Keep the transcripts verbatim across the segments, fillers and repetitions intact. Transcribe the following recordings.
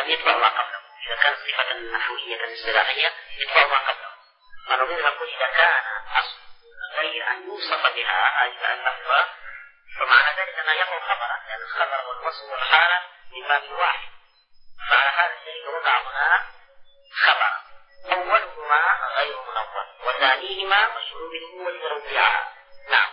الإعراب يتبع ما قبله. إذا كانت صفة نحوية اصطلاحية يتبع ما قبله. فنظير نقول إذا كان أصل غير أن يوصف بها أي اللفظة فمعنى ذلك ما يكون خبرا، لأن الخبر والوصف والحالة من باب واحد. فعلى هذا الدليل وضع هنا خبرا أولهما غير منور وثانيهما مشهور بالأول والادعاء. نعم.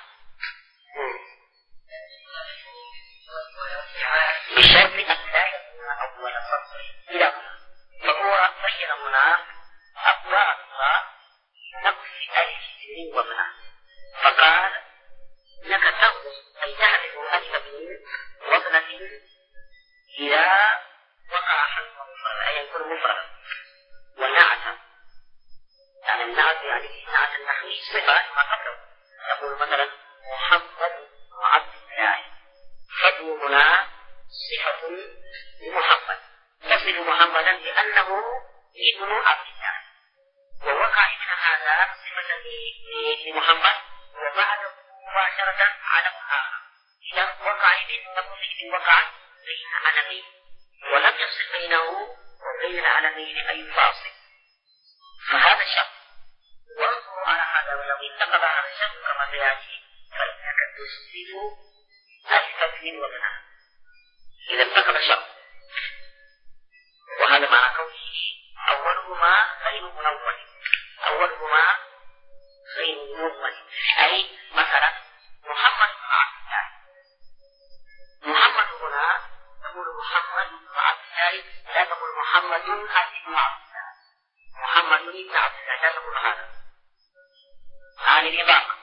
بشرط أن لا يكون أول سطر إلى هنا. فهو بين هنا أبواب نقص ألف سنين وابنه، فقال لك تنقص أي تعرف ألف وابنة إذا وقع حرف مفرد أي يكون مفرد. والنعت يعني النعت يعني نعت النحوي صفة ما قبله. يقول مثلا محمد عبد الله، فضل هنا صفة لمحمد، تصف محمدا لأنه ابن عبد الله، ووقع ابن هذا صفة لمحمد وبعد مباشرة علم آخر. إذا وقع ابن نقول ابن وقع بين علمين ولم يصل بينه وبين العالمين أي فاصل، فهذا شرط. وانظروا على هذا ولو انتقض هذا الشرط كما سيأتي فإنك تثبت الفتح وابنها إذا انتقض شرط. وهذا معنى قوله أولهما غير منون، أولهما غير منون أي مثلا محمد بن عبد الله، محمد هنا تقول محمد بن عبد الله لا تقول محمد بن عبد الله، محمد بن عبد الله لا تقول هذا. هذه الإضافة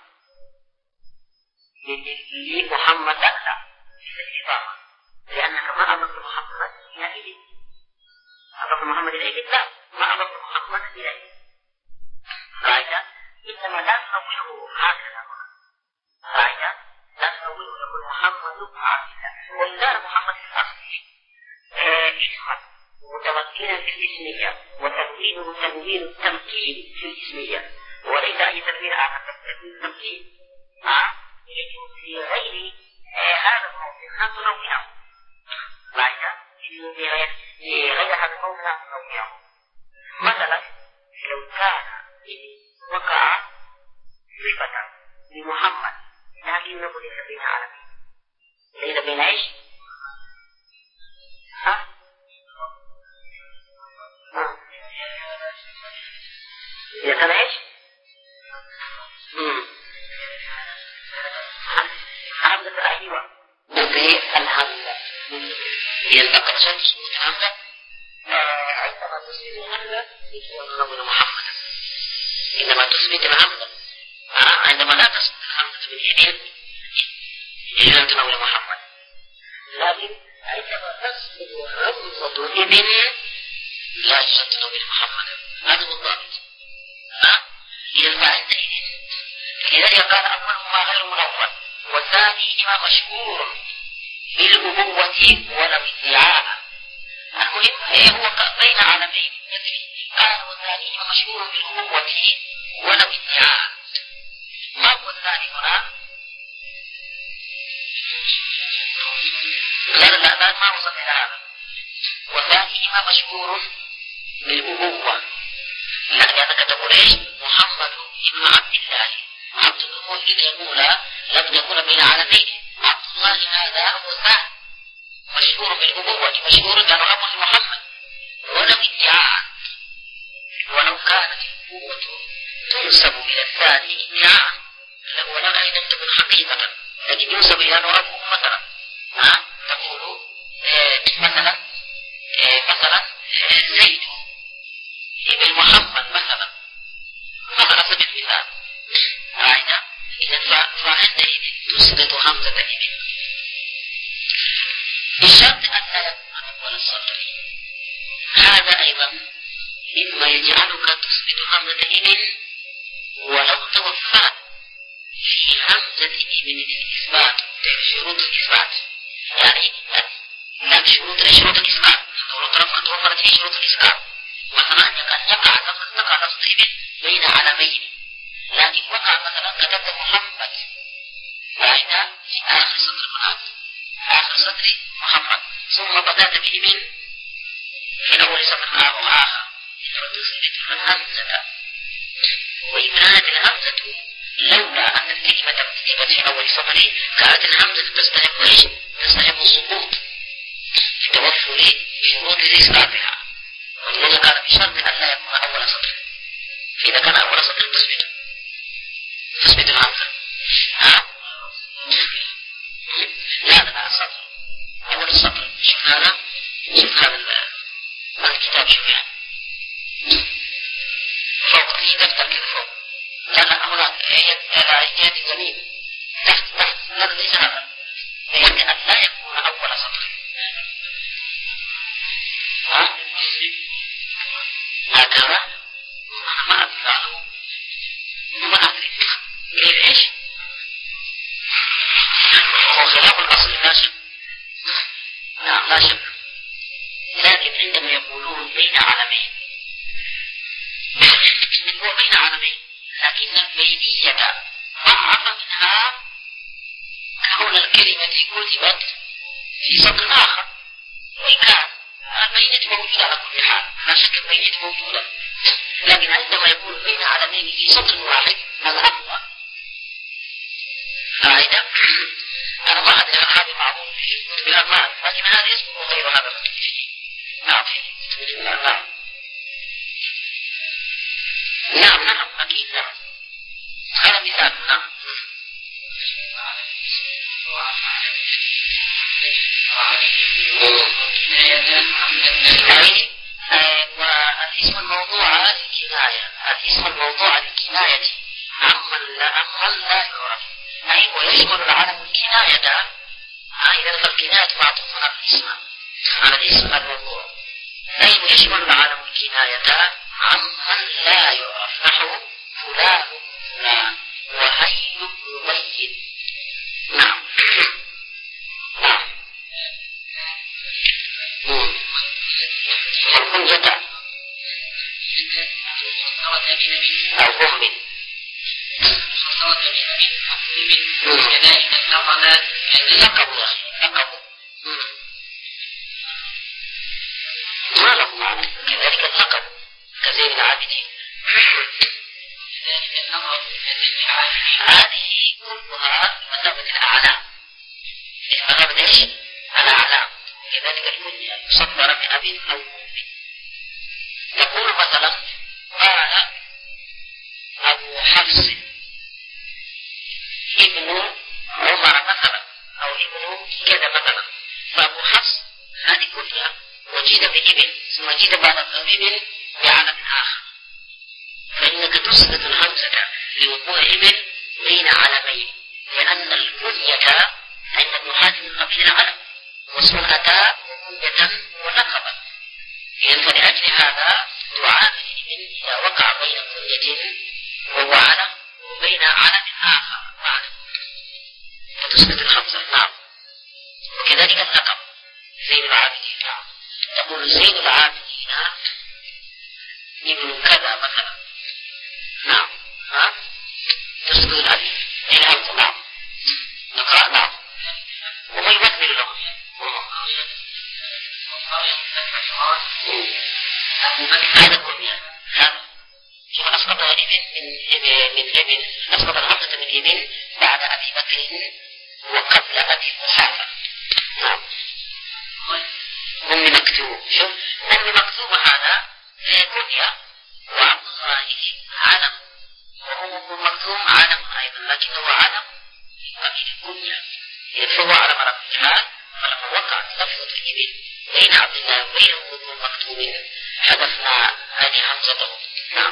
لمحمد لا الإضافة، لأنك ما أضفت محمد إلى إليه، أضفت محمد إلى إليه لا، ما أضفت محمد إلى إليه. قاعدة إنما لا تنويه هكذا، قاعدة لا تنويه يقول محمد بن عبد الله، وإذا محمد في الأصل اسما متمكنا في الاسمية وتنوينه تنوين التمكين في الاسمية وليس أي تنوين آخر تنوين التمكين يجوز في غير هذا الموضوع أن تنويه. قاعدة يجوز في غير هذا الموضوع أن تنويه. مثلا لو كان وقع صفة لمحمد لكن نقول ليس بين عالمين، ليس بين ايش؟ ها؟ ها؟ إذا كان ايش؟ امم همزة أيوة بالهمزة يلتقط شمس الهمزة عندما تثبت الهمزة يكون نقول محمد، إنما تثبت الهمزة عندما لا تثبت الهمزة باليمين يجب أن تنول محمد، لكن عندما تثبت همزة اليمين لا يجب أن تنول محمد. هذا هو الضابط. يرفع الدين. لذلك قال أولهما غير منور والثانيهما مشهور بالأبوة ولو ادعاء. المهم هو بين عالمين قال والثانيهما مشهور بالأبوة ولو ادعاء. ما هو الثاني هنا؟ لا لا لا ما وصل إلى هذا. والثانيهما مشهور بالأبوة، لأنك تقول إيش؟ محمد بن عبد الله، عبد الله إذا يقول لم يكن بين عالمين، عبد الله هذا هو الثاني مشهور بالأبوة، مشهور لأنه أبو محمد ولو ادعاء. ولو كانت الأبوة تنسب إلى الثاني ادعاء ولو أيضا تكون حقيقة، لكن ينسب إلى أنه أبوه مثلا. ها؟ تقول إيه مثلا إيه مثلا إيه زيد ابن محمد مثلا، مثلا سبيل المثال. قاعدة إذا فعندئذ تسقط همزة الابن بشرط أن لا يكون أول السطر. هذا أيضا مما يجعلك تسقط همزة الابن ولو توفرت في همزة الابن الإثبات شروط الإثبات، يعني لا شروط شروط الإثبات لو توفرت في شروط الإثبات. مثلا أن يقع لفظ يقع لفظ ابن بين علمين، لكن وقع مثلا كتبت محمد بعد في آخر سطر هناك آخر سطر محمد ثم بدأت بابن في أول سطر أو آخر تثبت الهمزة، وإن كانت الهمزة لولا أن الكلمة كتبت في أول سطر كانت الهمزة تستحق إيش؟ تستحق السقوط لتوفر شروط إسقاطها، ولذا كان بشرط أن لا يكون أول سطر، فإذا كان أول سطر تثبت تثبت الهمزة. ها؟ لا لا سطر أول السطر. شوف هذا، شوف هذا الكتاب، شوف يعني فوق في دفتر كذا فوق، لا لا هناك آيات جميل تحت تحت هذا ليس هذا، يجب أن لا يكون أول سطر. ها؟ هكذا ما أدري ما أدري ليش هو خلاف الأصل لا شك. نعم لا شك، لكن عندما يقولون بين علمين هو بين علمين، لكن البينية ضعف منها كون الكلمة كتبت في سطر آخر، وإن كان البينية موجودة على كل حال، لا شك البينية موجودة، لكن عندما يكون بين علمين في سطر واحد هذا أفضل. فإذا أنا ما أدري هذا معروف في كتب الأربعة، لكن هذا اسمه غير هذا فيه. نعم فيه نعم نعم نعم أكيد نعم. هذا مثال. نعم أي والاسم الموضوع للكناية، الاسم الموضوع للكناية عمن لا عمن لا يعرف، أي ويشمل العالم الكناية. إذا فالكناية معطوف على الاسم على الاسم الموضوع، أي ويشمل العالم الكناية عمن لا يعرف، نحو فلان فلان وهي مبين. نعم نعم الكنية أو هم كذلك اللقب اللقب اللقب ما له معنى، كذلك اللقب كزين العابدين. هذه كلها بمثابة الأعلام، بمثابة إيش؟ الأعلام. كذلك الكنية مصدرة من أبي أو أم. يقول مثلا قال أبو حفص ابن عمر مثلا، أو ابن كذا مثلا، فأبو حفص هذه كلها وجد بابن ثم جد بعد الابن بعلم آخر، فإنك تسقط الهمزة لوقوع ابن بين علمين، لأن الكنية عند النحاة من قبيل العلم، واسم أتى كنية ولقبا، فلأجل هذا تعامل ابن إذا وقع بين كنية وهو علم وبين علم آخر معنا فتسقط الهمزة. نعم. وكذلك اللقب زين العابدين، نعم تقول زين العابدين ابن كذا مثلا، نعم ها تسقط الألف الهمزة. نعم نقرأ. نعم وما يمثل له هذا كنية. هذا شوف أسقط ابن من من ابن أسقط الهمزة من ابن بعد أبي بكر وقبل أبي قحافة. نعم أم مكتوب. شوف أم مكتوب هذا هي كنية، وعبد الله علم، وأم مكتوم علم أيضا، لكنه علم في قبيل الكنية، فهو على مرة الحال. فلما وقعت لفظة الإبن بين عبد الله وبين أم مكتوم حذفنا هذه همزته. نعم.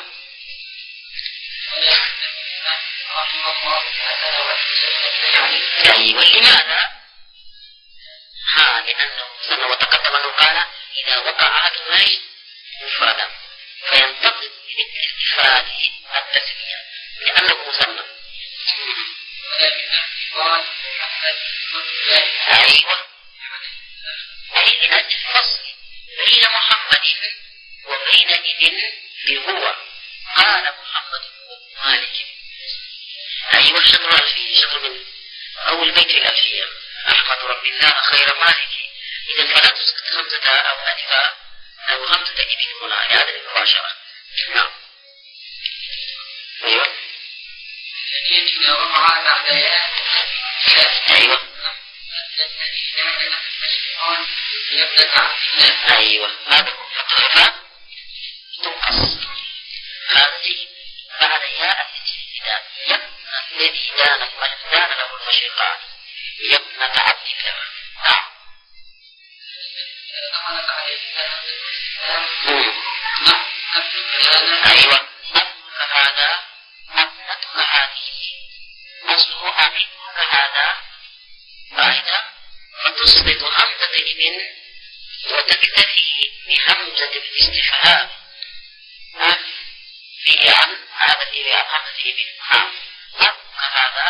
يعني ولماذا؟ ها لأنه سنة وتقدم أنه قال إذا وقع أحد المريض مفردا فينتقل بمثل الإفراد التسمية لأنه مسمى. أيوة، أي لأجل الفصل بين محمد وبين ابن بهو. قال محمد بن مالك. أيوة شطر الألفية، شطر من أول بيت الألفية، أحمد رب الله خير مالك. إذا فلا تسقط همزة أو ألفا الغمزة تأتي بهنا لعدم المباشرة. نعم. أيوة. إذا وقع بعد ياء. أيوة. أيوة. هذا هو فتحها تنقص. هذه بعد ياء الاستئذان. يبنى الذي دان دان له المشرقان. يبنى عبدك. نعم. أيوة. أبنك هذا أبنك هذه أصله أبنك هذا أيضا فتصبت همزة ابن وتكتفي بهمزة الاستفهام في عن هذا الذي عن همزة ابن. نعم. أبنك هذا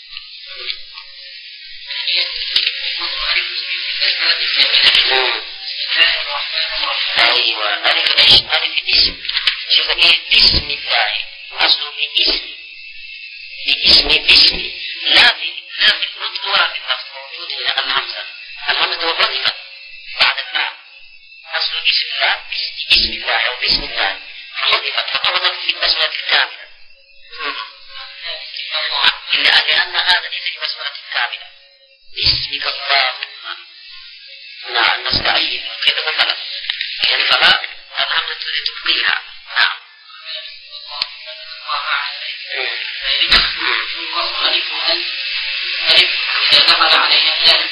أيوة. ألف إيش؟ ألف اسم. شوف كيف بسم الله أصله باسم باسم باسم لا في لا في النطق ولا في اللفظ موجود هنا الهمزة. الهمزة وظيفة بعد الماء أصله بسم الله بسم الله أو بسم الله فحذفت فقبضت في البسملة الكاملة. إلا لأن هذا ليس في البسملة الكاملة. باسمك اللهم نعم نستعين كذا مثلا يعني فلا الهمزة تبقيها. نعم. إذا دخل عليها الثالث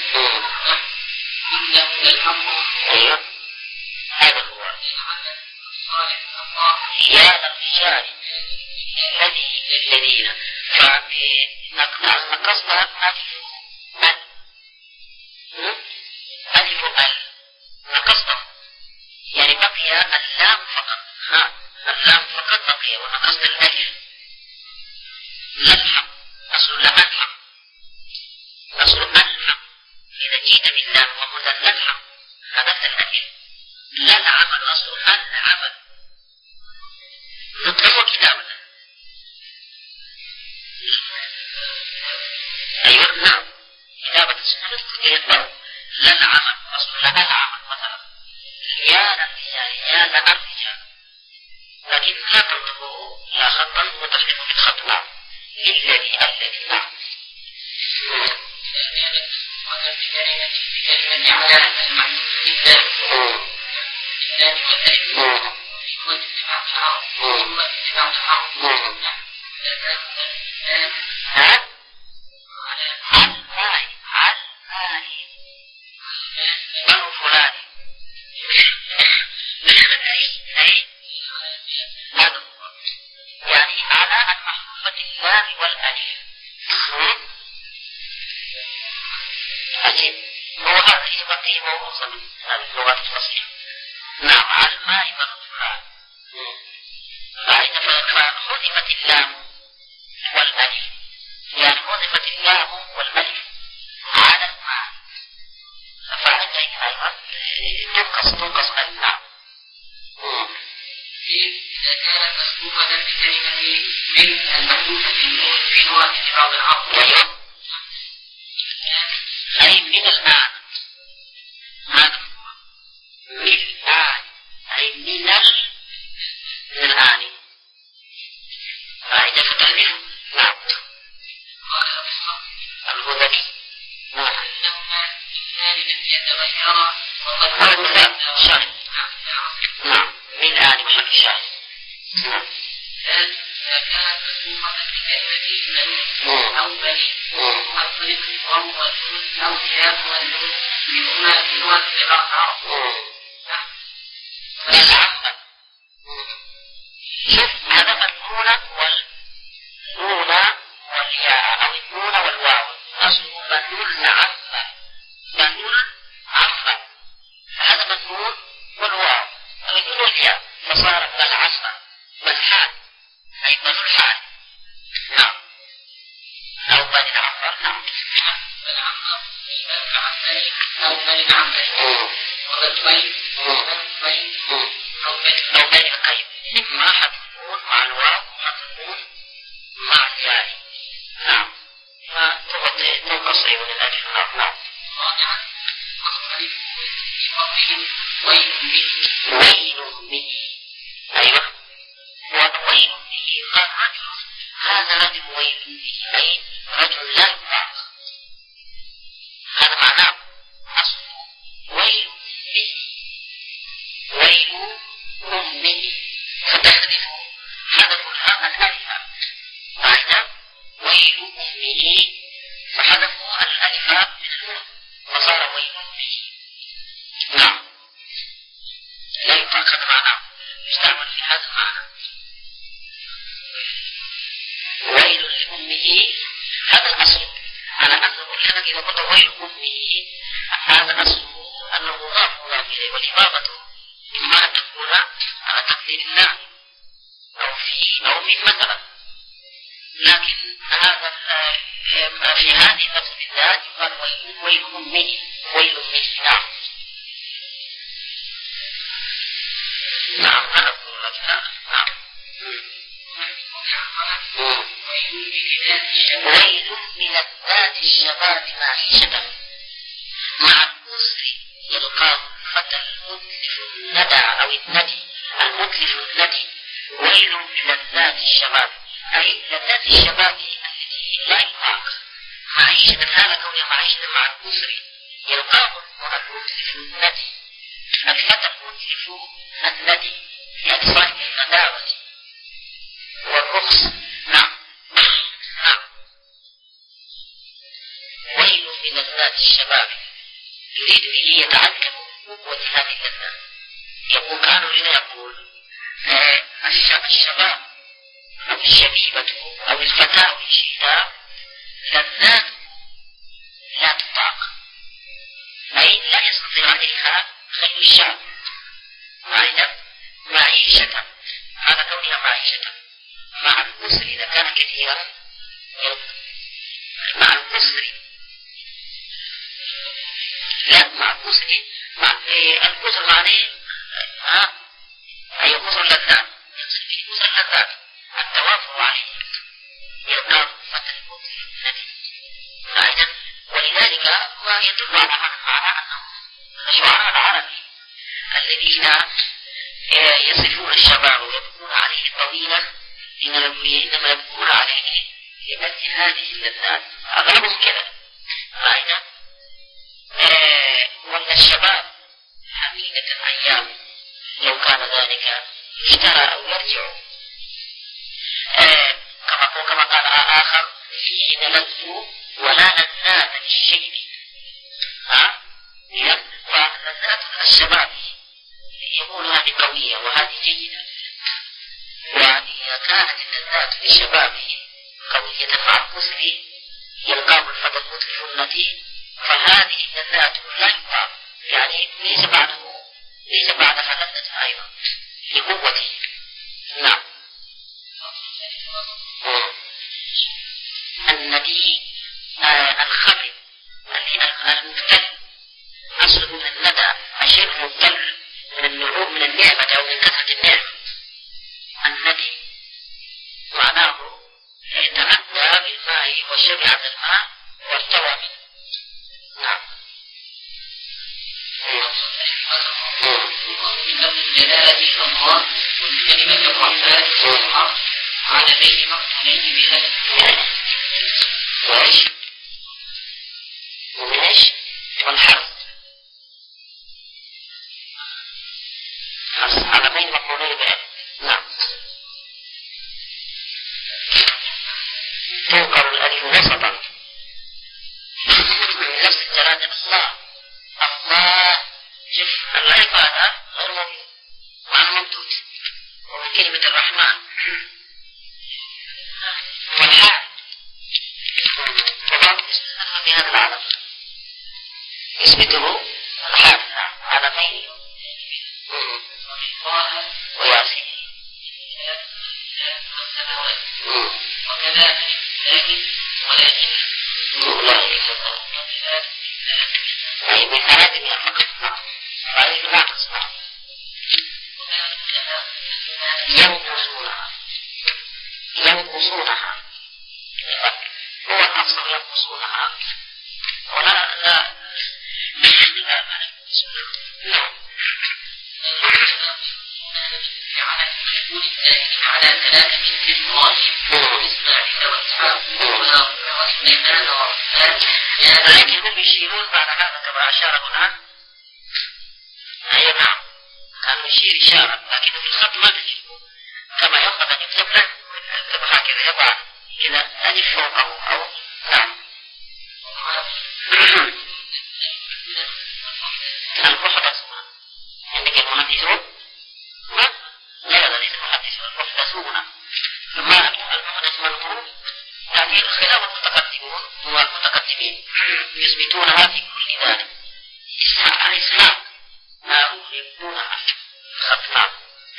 إنه للحق. أيوه. هذا هو يا للرجال الذي الذين فنقصنا ألف أل ألف أل نقصنا يعني بقي اللام فقط. نعم اللام فقط بقي ونقصنا الألف. للحق أصل لألحق أصل ألحق إذا جئت باللام ومدى للحق حدث الألف. لا العمل أصل العمل نطلق كتابة. أيوة. نعم كتابة السنة يطلق لا العمل أصل لا العمل مثلا يا للرجال يا للرجال لكن لا تنطقه لا خطا وتحرك بالخط. نعم. الذي الذي. نعم. يعني على المحفوظة اللام والألف. عجيب. هو هذا يبقي موروثا من اللغات الفصيحة. نعم على الماء والفلان. فحذفت اللام والألف يعني حذفت اللام والألف على الماء فعندئذ أيضا تنقص تنقص اللام. إذا كانت مسبوقة بكلمة من المحذوفة في لغة بعض العرب أي من الآن. هذا من الآن أي من من الآن فإذا فتحناه. نعم. الهذلي. نعم. هذا مثال شاهد. نعم من الآن محل شاهد. نعم. إذا كانت مسبوقة بكلمة من أو بني أو بني أو أو ثياب والنون منهما في لغة العرب. العمل. شوف حذفت النون والنون والياء أو النون والواو أصله بنون عفا بنون عفا حذفت النون والواو أو النون والياء فصارت بل عفا بل حال أي بل الحال. نعم. أو بل عفا. نعم. بل عفا أو بل عفا وبل بل أو بل القيد ما حتكون مع الواو وحتكون مع الياء. نعم. فتغطي تنقص أيضا الألف. نعم. ويل به. أيوة، وويل به قال رجل هذا رجل ويل به، أي رجل لا يطاق. هذا معناه أصله ويل به، ويل أمه، فتحذف حذف الهاء الألف بعد ويل أمه، فحذفوا الألف من الأم فصار ويل به. نعم، لا يطاق، هذا معناه يستعمل في هذا المعنى. ويل لأمه هذا الأصل، على أنه لأنك إذا قلت ويل أمه هذا أصله أنه مضاف مضاف إليه، والإضافة إما أن تكون على تقدير الله أو في أو من مثلا، لكن هذا في هذه اللفظ بالذات يقال ويل ويل أمه، ويل أمه. نعم نعم، هذا هو اللفظ. نعم. ويل من الذات الشباب معيشة مع الأسر يلقاه فتى المتلف الندى أو الندي، المتلف الندي. ويل من الذات الشباب، أي لذات الشباب التي لا يطاق معيشة، هذا كونها معيشة مع الأسر يلقاه المتلف الندي، الفتى المتلف الندي يعني صاحب النداوة والرخص. نعم نعم. ويل من لذات الشباب يريد به يتعلم قوة هذه اللذات. يقول كانوا لنا يقول آه الشباب أو الشبيبة أو الفتاة والشتاء لذات لا تطاق، أي لا يستطيع عليها خير الشعب معيشة، هذا كونها معيشة مع الأسر إذا كان كثيرا. مع الأسر لا مع الأسر مع الأسر معناه ها أي أسر اللذات، يقصد به أسر اللذات التوافر عليه يلقى فتى المسر الذي أيضا. ولذلك ما يدل على معنى أنه الشعراء العرب الذين يصفون الشباب ويبقون عليه طويلة إنما يبقون عليه لمثل هذه اللذات، أغلبهم كذا. أيضا وأن الشباب حميدة الأيام لو كان ذلك اشترى أو يرجع، كما كما قال آخر فيه نلذ ولا لذات للشيب. ها ولذات الشباب يقول هذه قوية وهذه جيدة، وإذا كانت اللذات للشباب قوية مع الكسر يلقاه الفتى المتلف النتي، فهذه اللذات لا يقام يعني ليس بعده ليس بعدها لذة أيضا لقوته. نعم. الندي آه الخفض المختلف أصله من الندى، الشيء المختلف من النعوم من النعمة أو من كثرة النعمة. الندي معناه يتعدى بالماء وشبع الماء وارتوى منه. نعم. من دلالة الله والكلمة الرحمن والحق على بين مقتنين بهذا وعيش ومنعش والحرب على بين مقتنين بهذا. نعم. تنقر الألف وسطا نفس الجلالة الله. الله شوف العبادة غير موجود معنى ممدود، ومن كلمة الرحمن والحال وضعت اسمها في هذا العالم يثبته الحال على بين وياسين وكذلك ولكن الله أي من أراد من فقط رأيه لا تصنع ينقصونها ينقصونها هو الأصل ينقصونها، ولا لا على ثلاثة في المواجب وإسماعيل وإسحاق وسليمان وعثمان لكنهم يشيرون بعد هذا كما أشار هنا. أي نعم كانوا يشير إشارة لكن في الخط ما تجد كما ينبغي أن يكتب له يكتب هكذا يضع كذا ألف فوقه أو نعم. المحدثون عندك المحدثون لا لا ليس المحدثون المحدثون. ثم المحدث من هو يعني خلاف المتقدمون والمتقدمين يثبتونها في كل ذلك. إسحاق إسحاق معروف يكونها خطنا.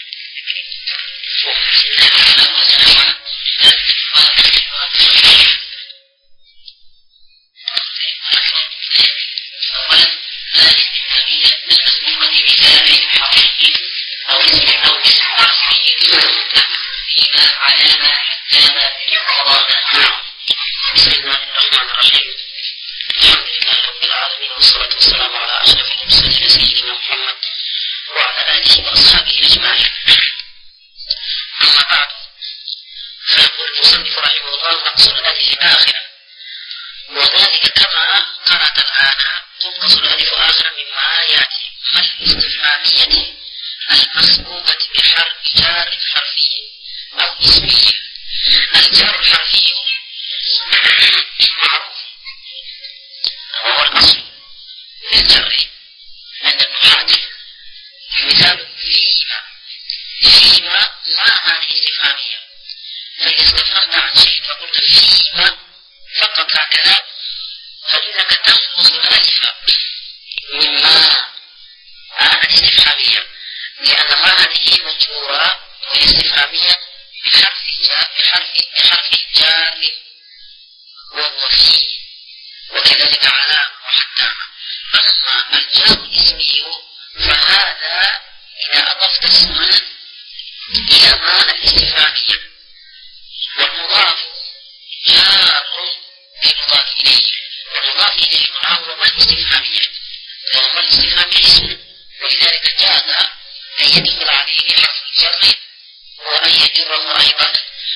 بسم الله الرحمن الرحيم. الحمد لله رب العالمين والصلاة والسلام على أشرف المرسلين سيدنا محمد وعلى آله وأصحابه أجمعين. أما بعد فيقول المصنف رحمه الله نقص الألف آخرا، وذلك كما قرأت الآن تنقص الألف آخرا مما يأتي مع الاستفهامية المسبوقة بحرف جار حرفي أو اسمي. الجار الحرفي معروف وهو الأصل في الجر عند النحاة. مثال فيما، فيما ما هذه استفهامية، فإذا استفهمت عن شيء فقلت فيما فقط هكذا فإنك تنقص الألف مما هذه استفهامية، لأن ما هذه مجرورة وهي استفهامية بحرف بحرف بحرف جار وهو فيه، وكذلك على وحتى. أما الجار الاسمي فهذا إذا أضفت اسما إلى ما الاستفهامية والمضاف جار بالمضاف إليه، والمضاف إليه معامل ما الاستفهامية وما الاستفهامية اسم، ولذلك جاز أن يدخل عليه بحرف الجر وأن يجره أيضا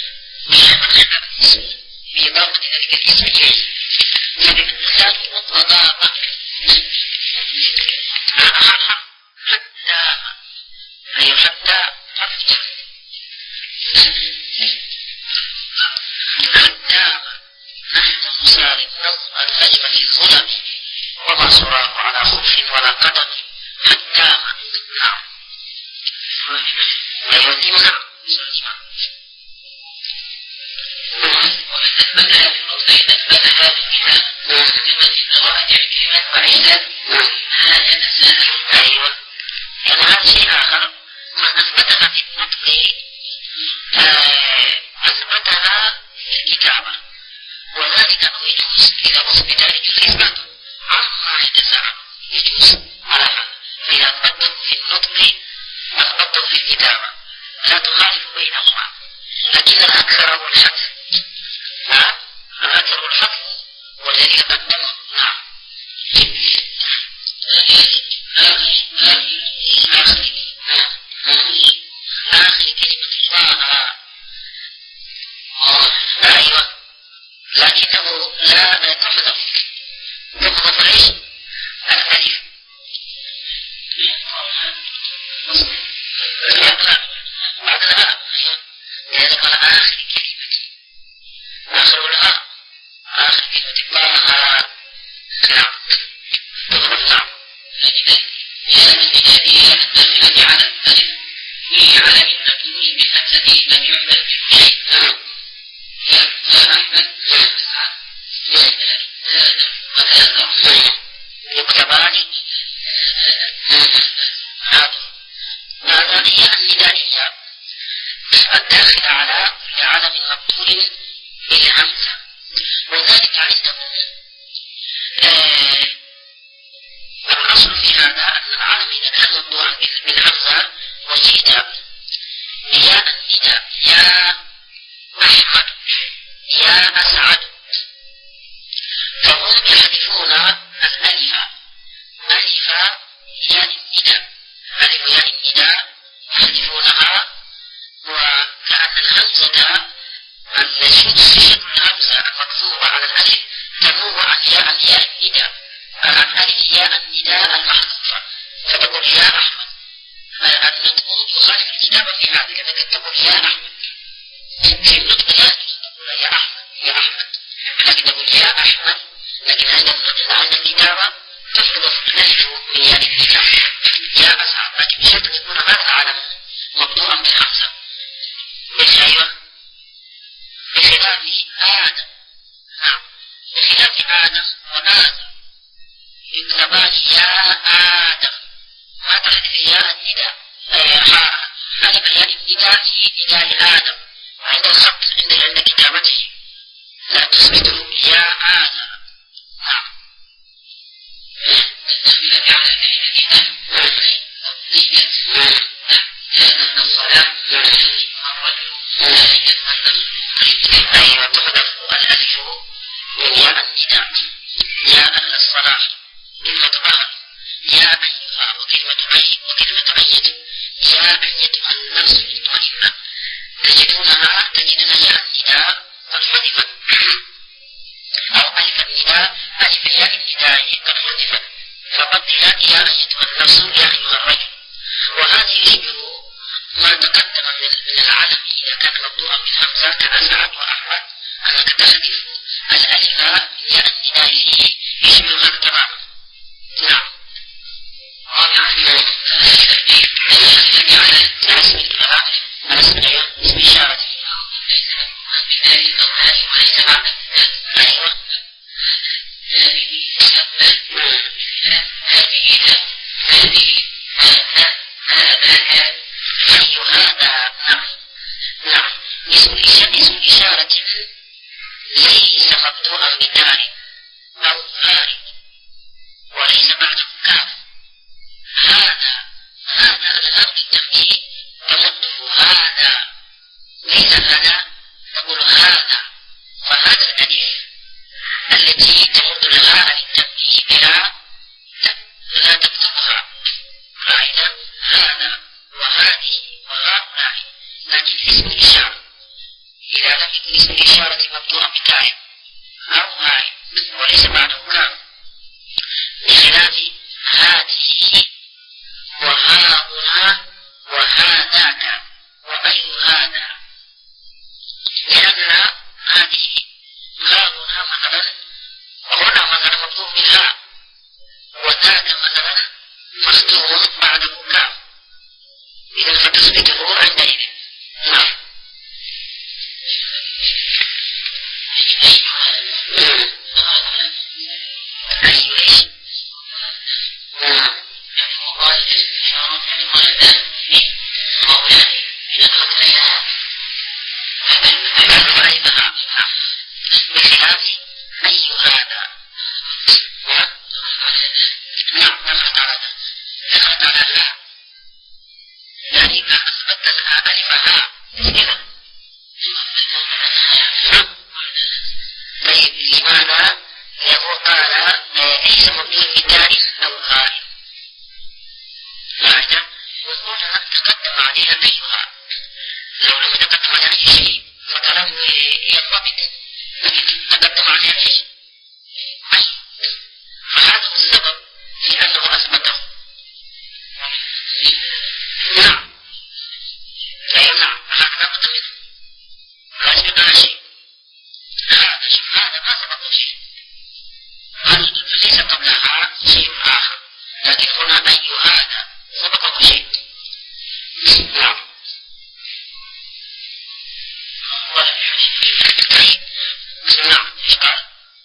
باسم بإضافة ذلك الاسم إليه. فبمثال وضام حتى أي حتى حتى حتى نحن نسارقنا النجم في الظلم وما سراه على خف ولا قدم حتى نعم أيوة نعم. وإذا أثبت هذا الكتاب لمن مراجع كلمات بعيدة لا يتساءل. أيوة يعني هذا شيء آخر من أثبتها في النطق أثبتها في الكتابة، وذلك أنه يجوز إذا أثبت يجوز إثباته عما يتساءل يجوز على هذا. إذا أثبته في النطق أثبته في الكتابة لا تخالف بينهما، لكن الأكثر هو الحذف. نعم الأكثر هو الحذف والذي يقدم. نعم آخر كلمة الله. أيوة لكنه لا تحذف، تحذف ليش الألف بعدها يدخل آخر كلمة، آخر الهاء آخر كلمة الله. نعم تخرج. نعم يا الذي يحتمل على الألف وهي على المبني بهمزة لم يعمل بشيء. نعم يا أحمد يكتبان هذا هي الندائية الداخلة على علم مقبول بالهمزة، وذلك عندهم الأصل في هذا أن العلم إذا كان ممدوحا بالهمزة وزيد يا النداء يا أحمد يا أسعد فهم يحذفون الألف ألف النداء. ألف ياء النداء يحذفونها، وكأن الهمزة الشدة الهمزة المكتوبة على الألف تنوب عن ياء ياء النداء، عن ألف ياء النداء المحذوفة، فتقول يا أحمد. النطق تصحح الكتابة في هذا، لأنك تقول يا أحمد في النطق لا تقول يا أحمد يا أحمد، لكن تقول يا أحمد، لكن عند النطق عند الكتابة تحذف نفسه من ياء النداء يا أسعد، لكن بشرط أن يكون هذا علم مقطوعا بالهمزة. أيوه بخلاف آدم، نعم بخلاف آدم وآدم يكتبان يا آدم، ما تحذف ياء النداء حذف ياء النداء في نداء آدم عند الخط عند عند كتابته، لا تثبته يا آدم. نعم أيوة تحذف الألف من ياء النداء، ياء الصلاح كلمة أهل، يا أيها وكلمة أي وكلمة أيد، يا أيتها النفس المطمئنة، تجدونها تجدون ياء النداء قد حذفت، أو ألف النداء ألف ياء النداء قد حذفت، فقدرت يا أيتها النفس يا أيها الرجل. وهذا يشبه ما تقدم من العلم إذا كان مقطوعا بالهمزة كأسعد وأحمد، أنك تحذف الألف ياء النداء يشبه هذا تماما. نعم اسم إشارة أيوة أي هذا. نعم نعم اسم إشارة ليس مقطوعا بدال أو فارق وليس بعده كاف. هذا هذا الأمر التمكين تمده هذا، ليس هذا تقول هذا، فهذا الألف التي تمد الهاء للتمكين بها لا تكتبها، رأينا هذا وهذه وهؤلاء، لكن اسم الإشارة إذا لم يكن اسم الإشارة مقطوعا بتاء أو هاء وليس بعده كاف، بخلاف هذه وهاهنا وهذاك وأي هذا، لأن هذه هاهنا مثلا هنا مثلا مطلوب بالهاء، وذاك مثلا مفتوح بعده كاف، إذا فتثبته عندئذ. نعم أي ايش؟ نعم بخلاف أي هذا. نعم نفت على نفت على الها، لأنك أثبت لها ألفها. طيب لماذا؟ لأنه قال ليس مبني بدال أو هاء، فهذا وقلنا تقدم عليها أيها، لو لم يتقدم على أي شيء فكلام ينضبط، تقدم عليها أي أي، فهذا هو السبب في أنه أثبته. نعم أي نعم هذا لا بد منه، لا يثبت على شيء، هذا هذا ما سبقه شيء، هذا ليس قبلها شيء آخر، لكن هنا أي هذا سبقه شيء. نعم طيب نعم ايش قال؟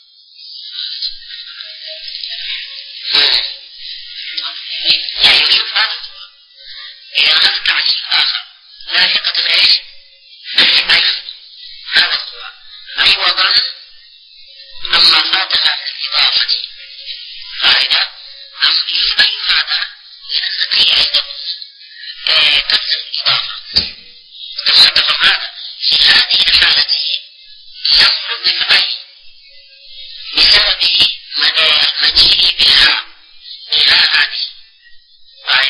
يعني شوف هذا إذا هذا التعليل الآخر لاحقة ايش؟ أي هذا هو عوضا عما فاتها من الإضافة، فإذا أصلي أي هذا لأن أي عندهم تلزم الإضافة، فسبب هذا في هذه الحالة لم نضف أي بسبب مجيء بالهاء بالهاء هذه،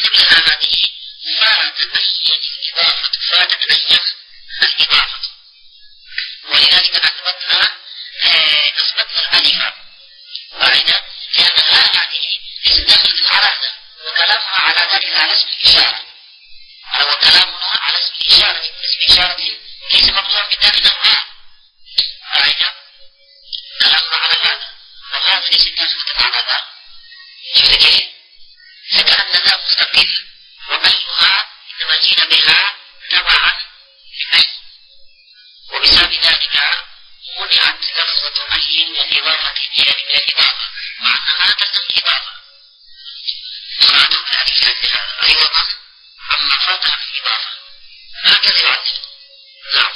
مثلها هذه فاتت أية الإضافة فاتت أية الإضافة ولذلك أثبتنا أثبتنا الألف قاعدة لأنها هذه ليست داخلة في العلامة وكلامها على ذلك على اسم الإشارة وكلامنا على اسم الإشارة اسم إشارة ليس مقصورا في داخل الأنواع قاعدة كلامنا على هذا وهذا ليس داخل في العلامة كيف فكأننا مستقل وأيها إنما جينا بها تبعا لأي وبسبب ذلك منعت لفظة أي من الإضافة إلى من الإضافة مع أنها تلزم الإضافة صنعته بذلك هذا أيضا عما فاتها في الإضافة هكذا يعدل نعم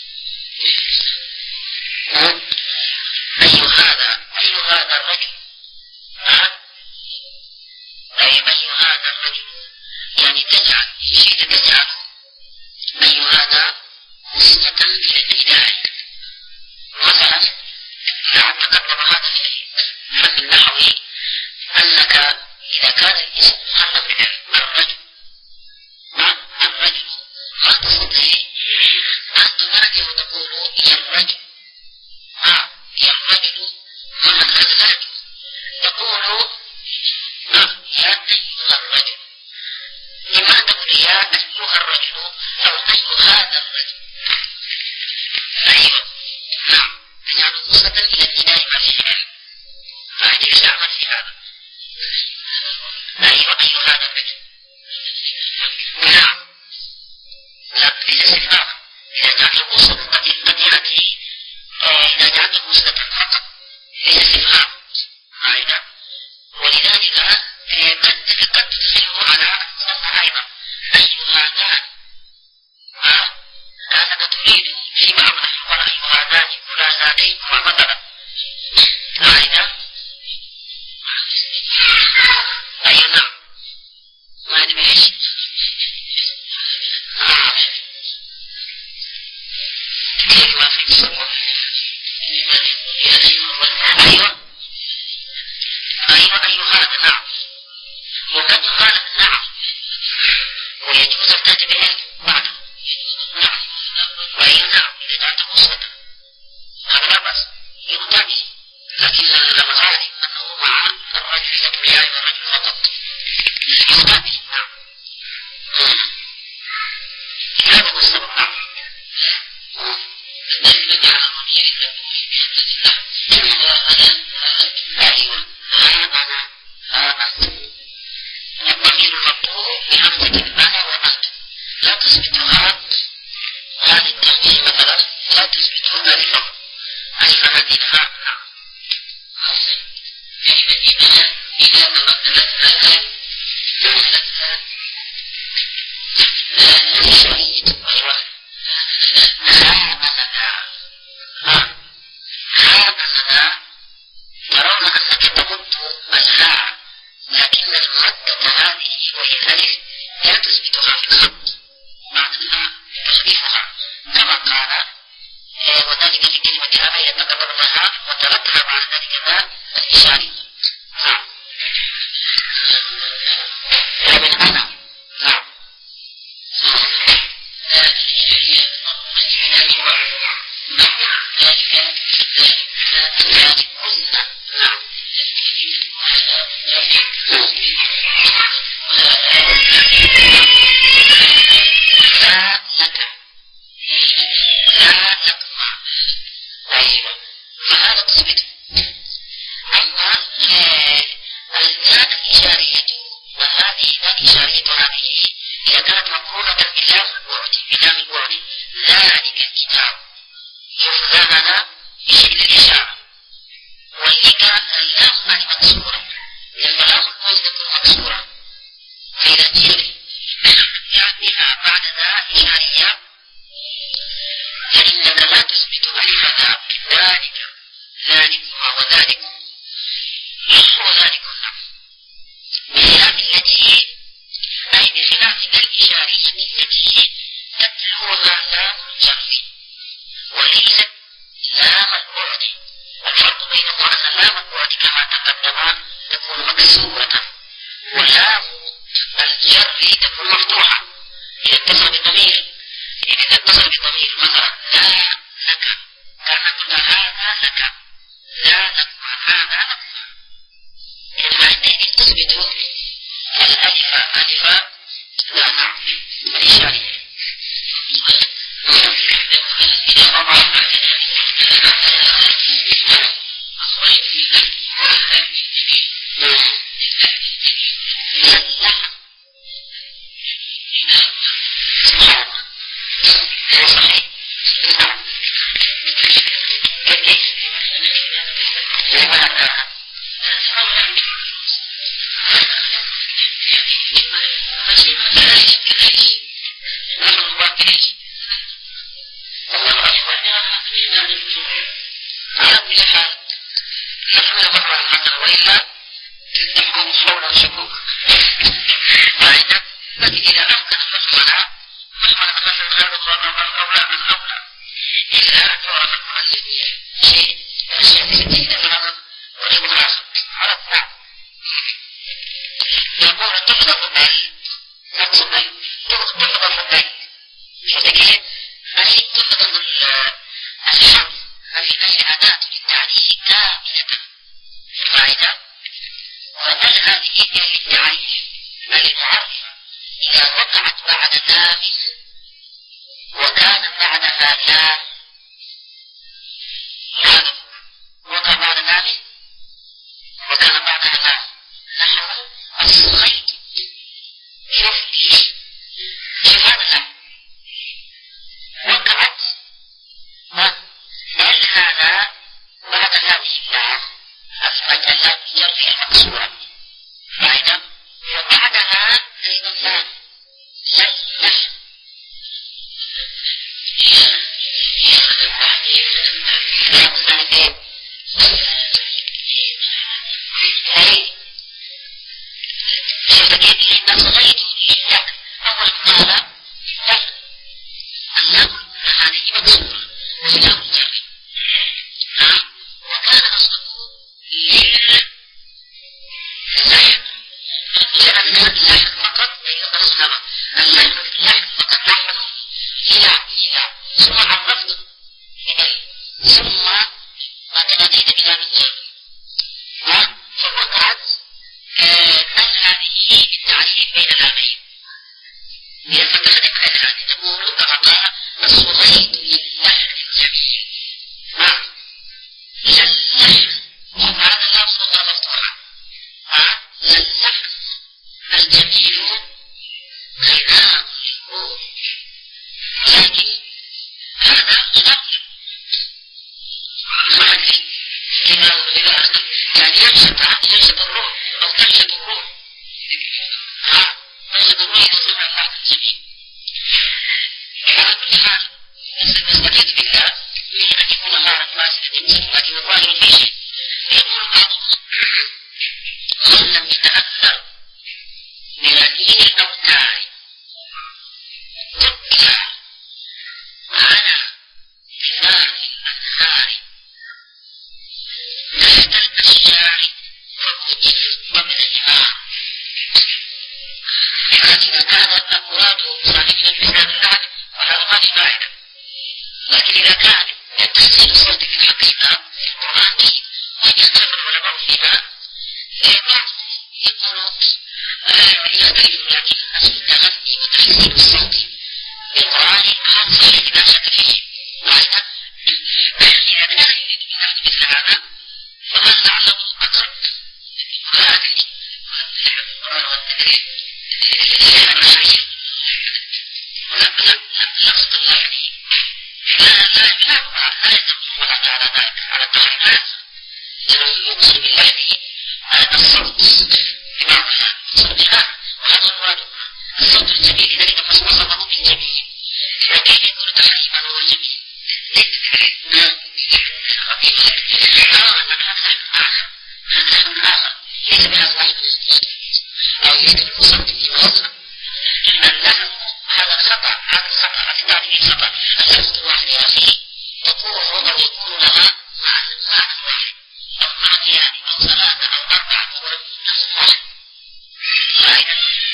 أي هذا أي هذا الرجل أي أي هذا الرجل يعني تجعل شيء تجعله أي هذا وصلة إلى الإله مثلا نعم تقدم هذا في الفن النحوي أنك إذا كان الاسم محرك الرجل الرجل ما تستطيع أن تنادي وتقول يا الرجل ها يا الرجل ما الرجل تقول يا أيها الرجل لما تقول يا أيها الرجل أو أي هذا الرجل أيوة نعم تجعل وصلة إلى الإله ما في العلم فهذه يستعمل في هذا أيوة أي هذا الرجل نعم لا ليس استفهاما إذا جعلت وصلة قد قد يأتي إذا جعلت وصلة فقط ليس استفهام قاعدة ولذلك قد قد تدخله على المصنع أيضا أي هذان كأنك تريد في بعض الأحوال أي هذان فلانتين مثلا قاعدة أي نعم ما أدري إيش كلمة في الصور أيوة أيوة أي هذا نعم وقد قالت نعم ويجوز ارتاج بها بعد نعم وأي نعم إذا جاءت مصدر هذا لا بأس يرتاج لكن الغالب أنه مع الرجل إذا تبيع الرجل فقط يرتاج نعم هذا هو السبب نعم أيوة هذا هذا الضمير المقطوع بهمزة المعنى ومعنى لا تثبتها هذه التهميش مثلا لا تثبتها ألفا ألفا هذه الفاء نعم كلمة إذا تمثلت تمثلت شهيد أيوة هذا ترون أنك تمد الهاء لكن المادة هذه وهي الألف لا تثبتها في الخط بعد الهاء تخفيفها كما قال وذلك في كلمة أبي يتكبر الهاء وتركها بعد ذلك ذا الإشاري نعم من أنا نعم جر تكون مفتوحة إذا اتصل بضمير إذا اتصل بضمير مثلا لا لك كان قلنا هذا لك لا لك هذا لك إذا عندئذ تثبت الألف ألف لا نعم الإشارية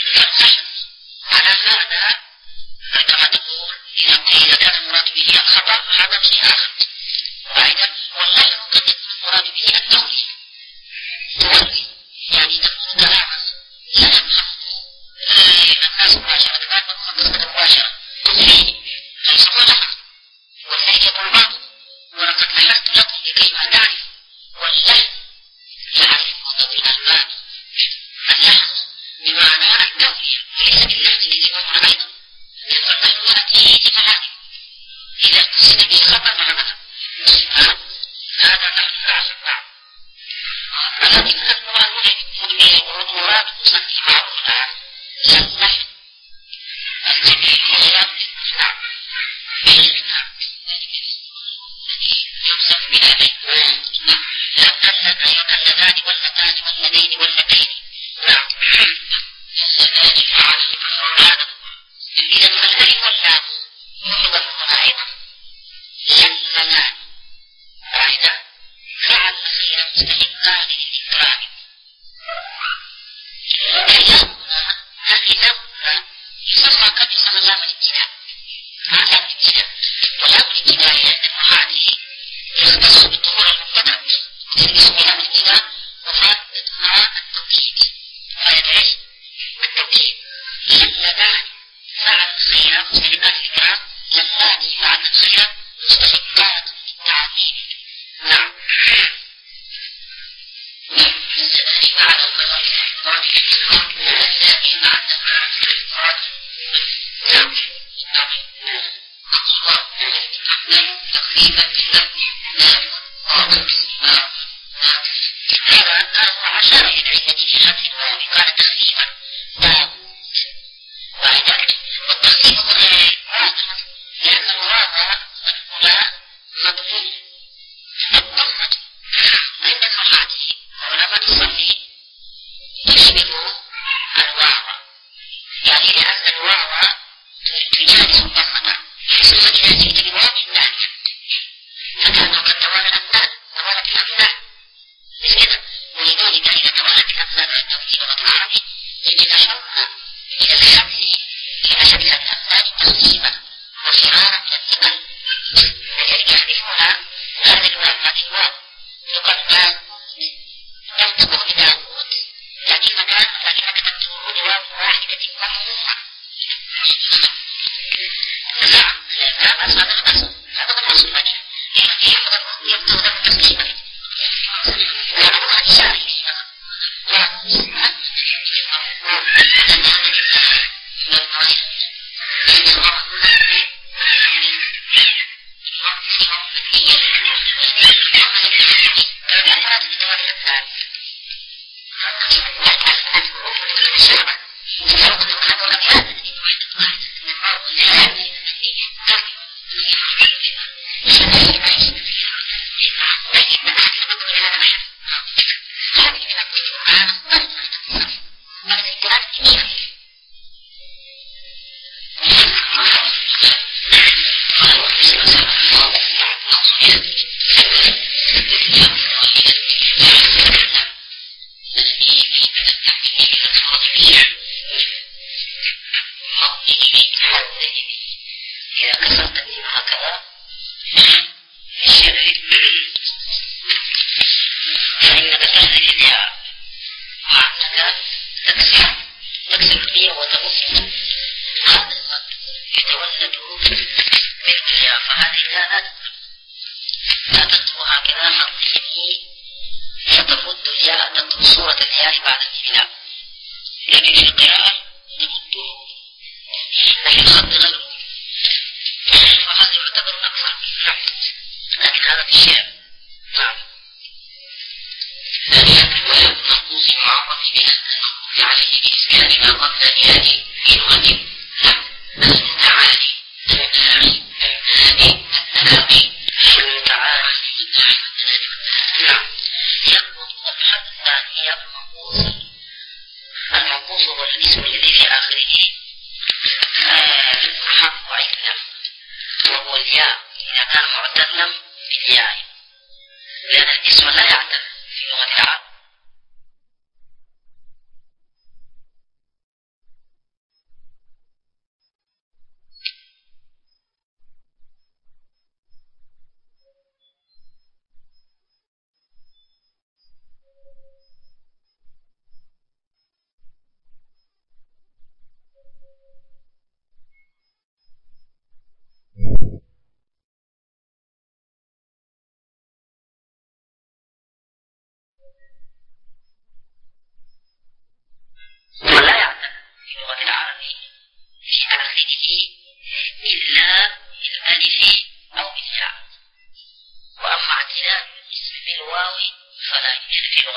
على هذا كما تقول إذا كان المراد به الخطأ هذا شيء آخر. وأيضا والله قد يكون المراد به التوحيد يعني تكون كلاما لا يفهمه الناس مباشرة كان مقصد مباشرة ليس هو لحظ والليل يقول بعضه ولقد لحظت لكم لكي ما تعرفوا واللحظ يعرفون بالألباب اللحظ بمعنى التوحيد ليس باللحظ الذي هو أيضا فاللحظ يأتي لمعاني إذا قصد به خطأ معنى هذا نحن نعلم بعض الذي كان مراد مصنف معروف الآن اللحظ الذي هي يوصف بهذين اللذان واللذان واللذين واللذين نعم اللذان فعلهم هذا إذا فالذي واللام يحضرون أيضا اللذان فإذا فعل خيرا مستحقان للإكرام كلاهما كلاهما يسمى قد يسمى لام الابتداء هذا الابتداء ولام الابتداء لأنه هذه يختص بالظهور المفردة اسم لام الابتداء وفائدتها التوكيد فيدعي بالتوكيد اللذان فعل خيرا مستحقان للإكرام اللذان فعل خيرا مستحقان للتعظيم نعم الذي معنى الذي معنى نعم تقريبا هذا عشر الذي في هذه الواو قال تقريبا وأيضا والتقريب واضح لأن المراد الأولى مضمون الضمة عندنا هذه ولما تصلي تشبه الواو يعني لأن الواو تجانس الضمة خصوصا إذا جئت بواو الثانية فكانوا قد توالت الأمثال توالت الأمثال مثل ولذلك إذا توالت الأمثال عنده في لغة العربي يتنشرون إلى الحمل في أشد الأمثال تقسيما وصرارا من الثقل لذلك يحذفون هذا الواو هذه الواو يقال ما لم تكن بداود لكن مكان لكنك تكتبون واو واحدة مضمومة نعم لا بأس هذا الأصل هذا هو الأصل الوجه الذي يبدو له تقسيما وهو الشاعر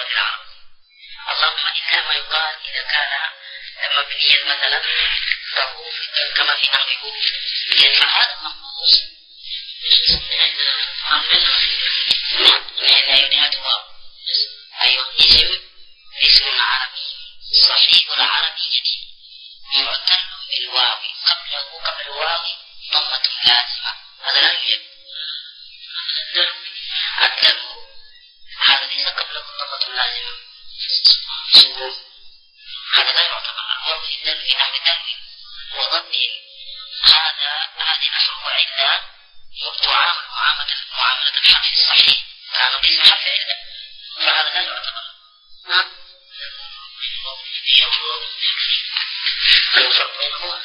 في العرب. اللهم إلا ما يقال إذا كان مبنيا مثلا فهو كما في نحو فهذا المخصوص لا يدهته أيضا اسم اسم عربي صحيح العربية يعتل بالواو قبله قبل الواو ضمة لازمة. هذا لا يوجد. عدله هذا ليس قبله ضمة لازمة سكون. هذا لا يعتبر. والمثل في نحو التنوين وضم هذا هذه نحوه علة تعامل معاملة معاملة الحرف الصحيح كان باسم حرف علة فهذا لا يعتبر. نعم. الفرق بينهما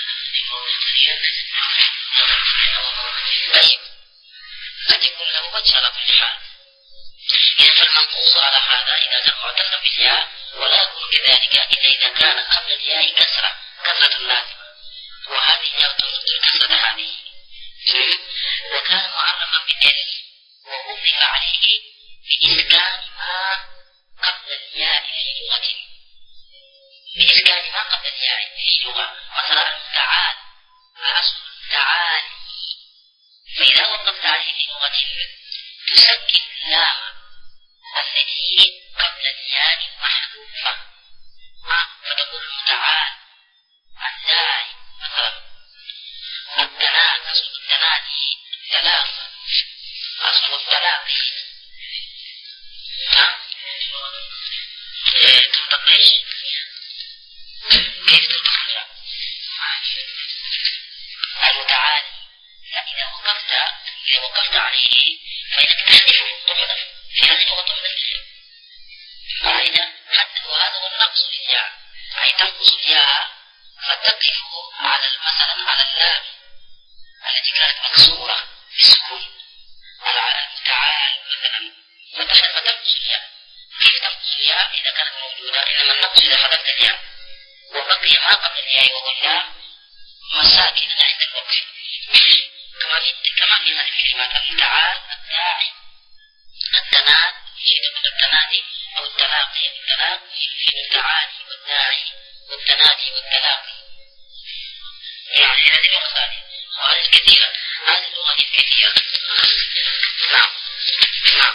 طيب قد يكون له وجه على كل حال. إذا فالمنقوص على هذا إذا كان معتلا بالياء ولا يكون كذلك إلا إذا كان قبل الياء كسرة كسرة لازمة وهذه يعتبر الكسرة هذه. وكان معرفا بالال وأضيف عليه بإسكان ما قبل الياء في لغة بإسكان ما قبل الياء في لغة مثلا المتعال فأصل التعالي فإذا وقفت عليه في لغة تسكن اللام التي قبل الياء المحذوفة فتقول المتعال الداعي مثلا التنادي أصل التنادي ثلاثة أصل التلاقي نعم تنطق ايش؟ كيف تنطق المتعالي فإذا وقفت إذا وقفت عليه فإنك تحذفه تحذف في هذه اللغة تحذف فإذا حتى وهذا هو النقص للياء أي تنقص الياء فتقف على مثلا على اللام التي كانت مكسورة بسكون على المتعال مثلا فتنقص الياء. كيف تنقص الياء إذا كانت موجودة؟ إنما النقص إذا حذفت الياء وبقي ما قبل الياء وهو اللام مساكن عند الوقف كما في كما في هذه الكلمات المتعال الداعي التناد في التنادي أو التلاقي التلاقي في التعالي والداعي والتنادي والتلاقي. يعني هذه اللغة ثانية وهذه الكثيرة هذه اللغة الكثيرة. نعم نعم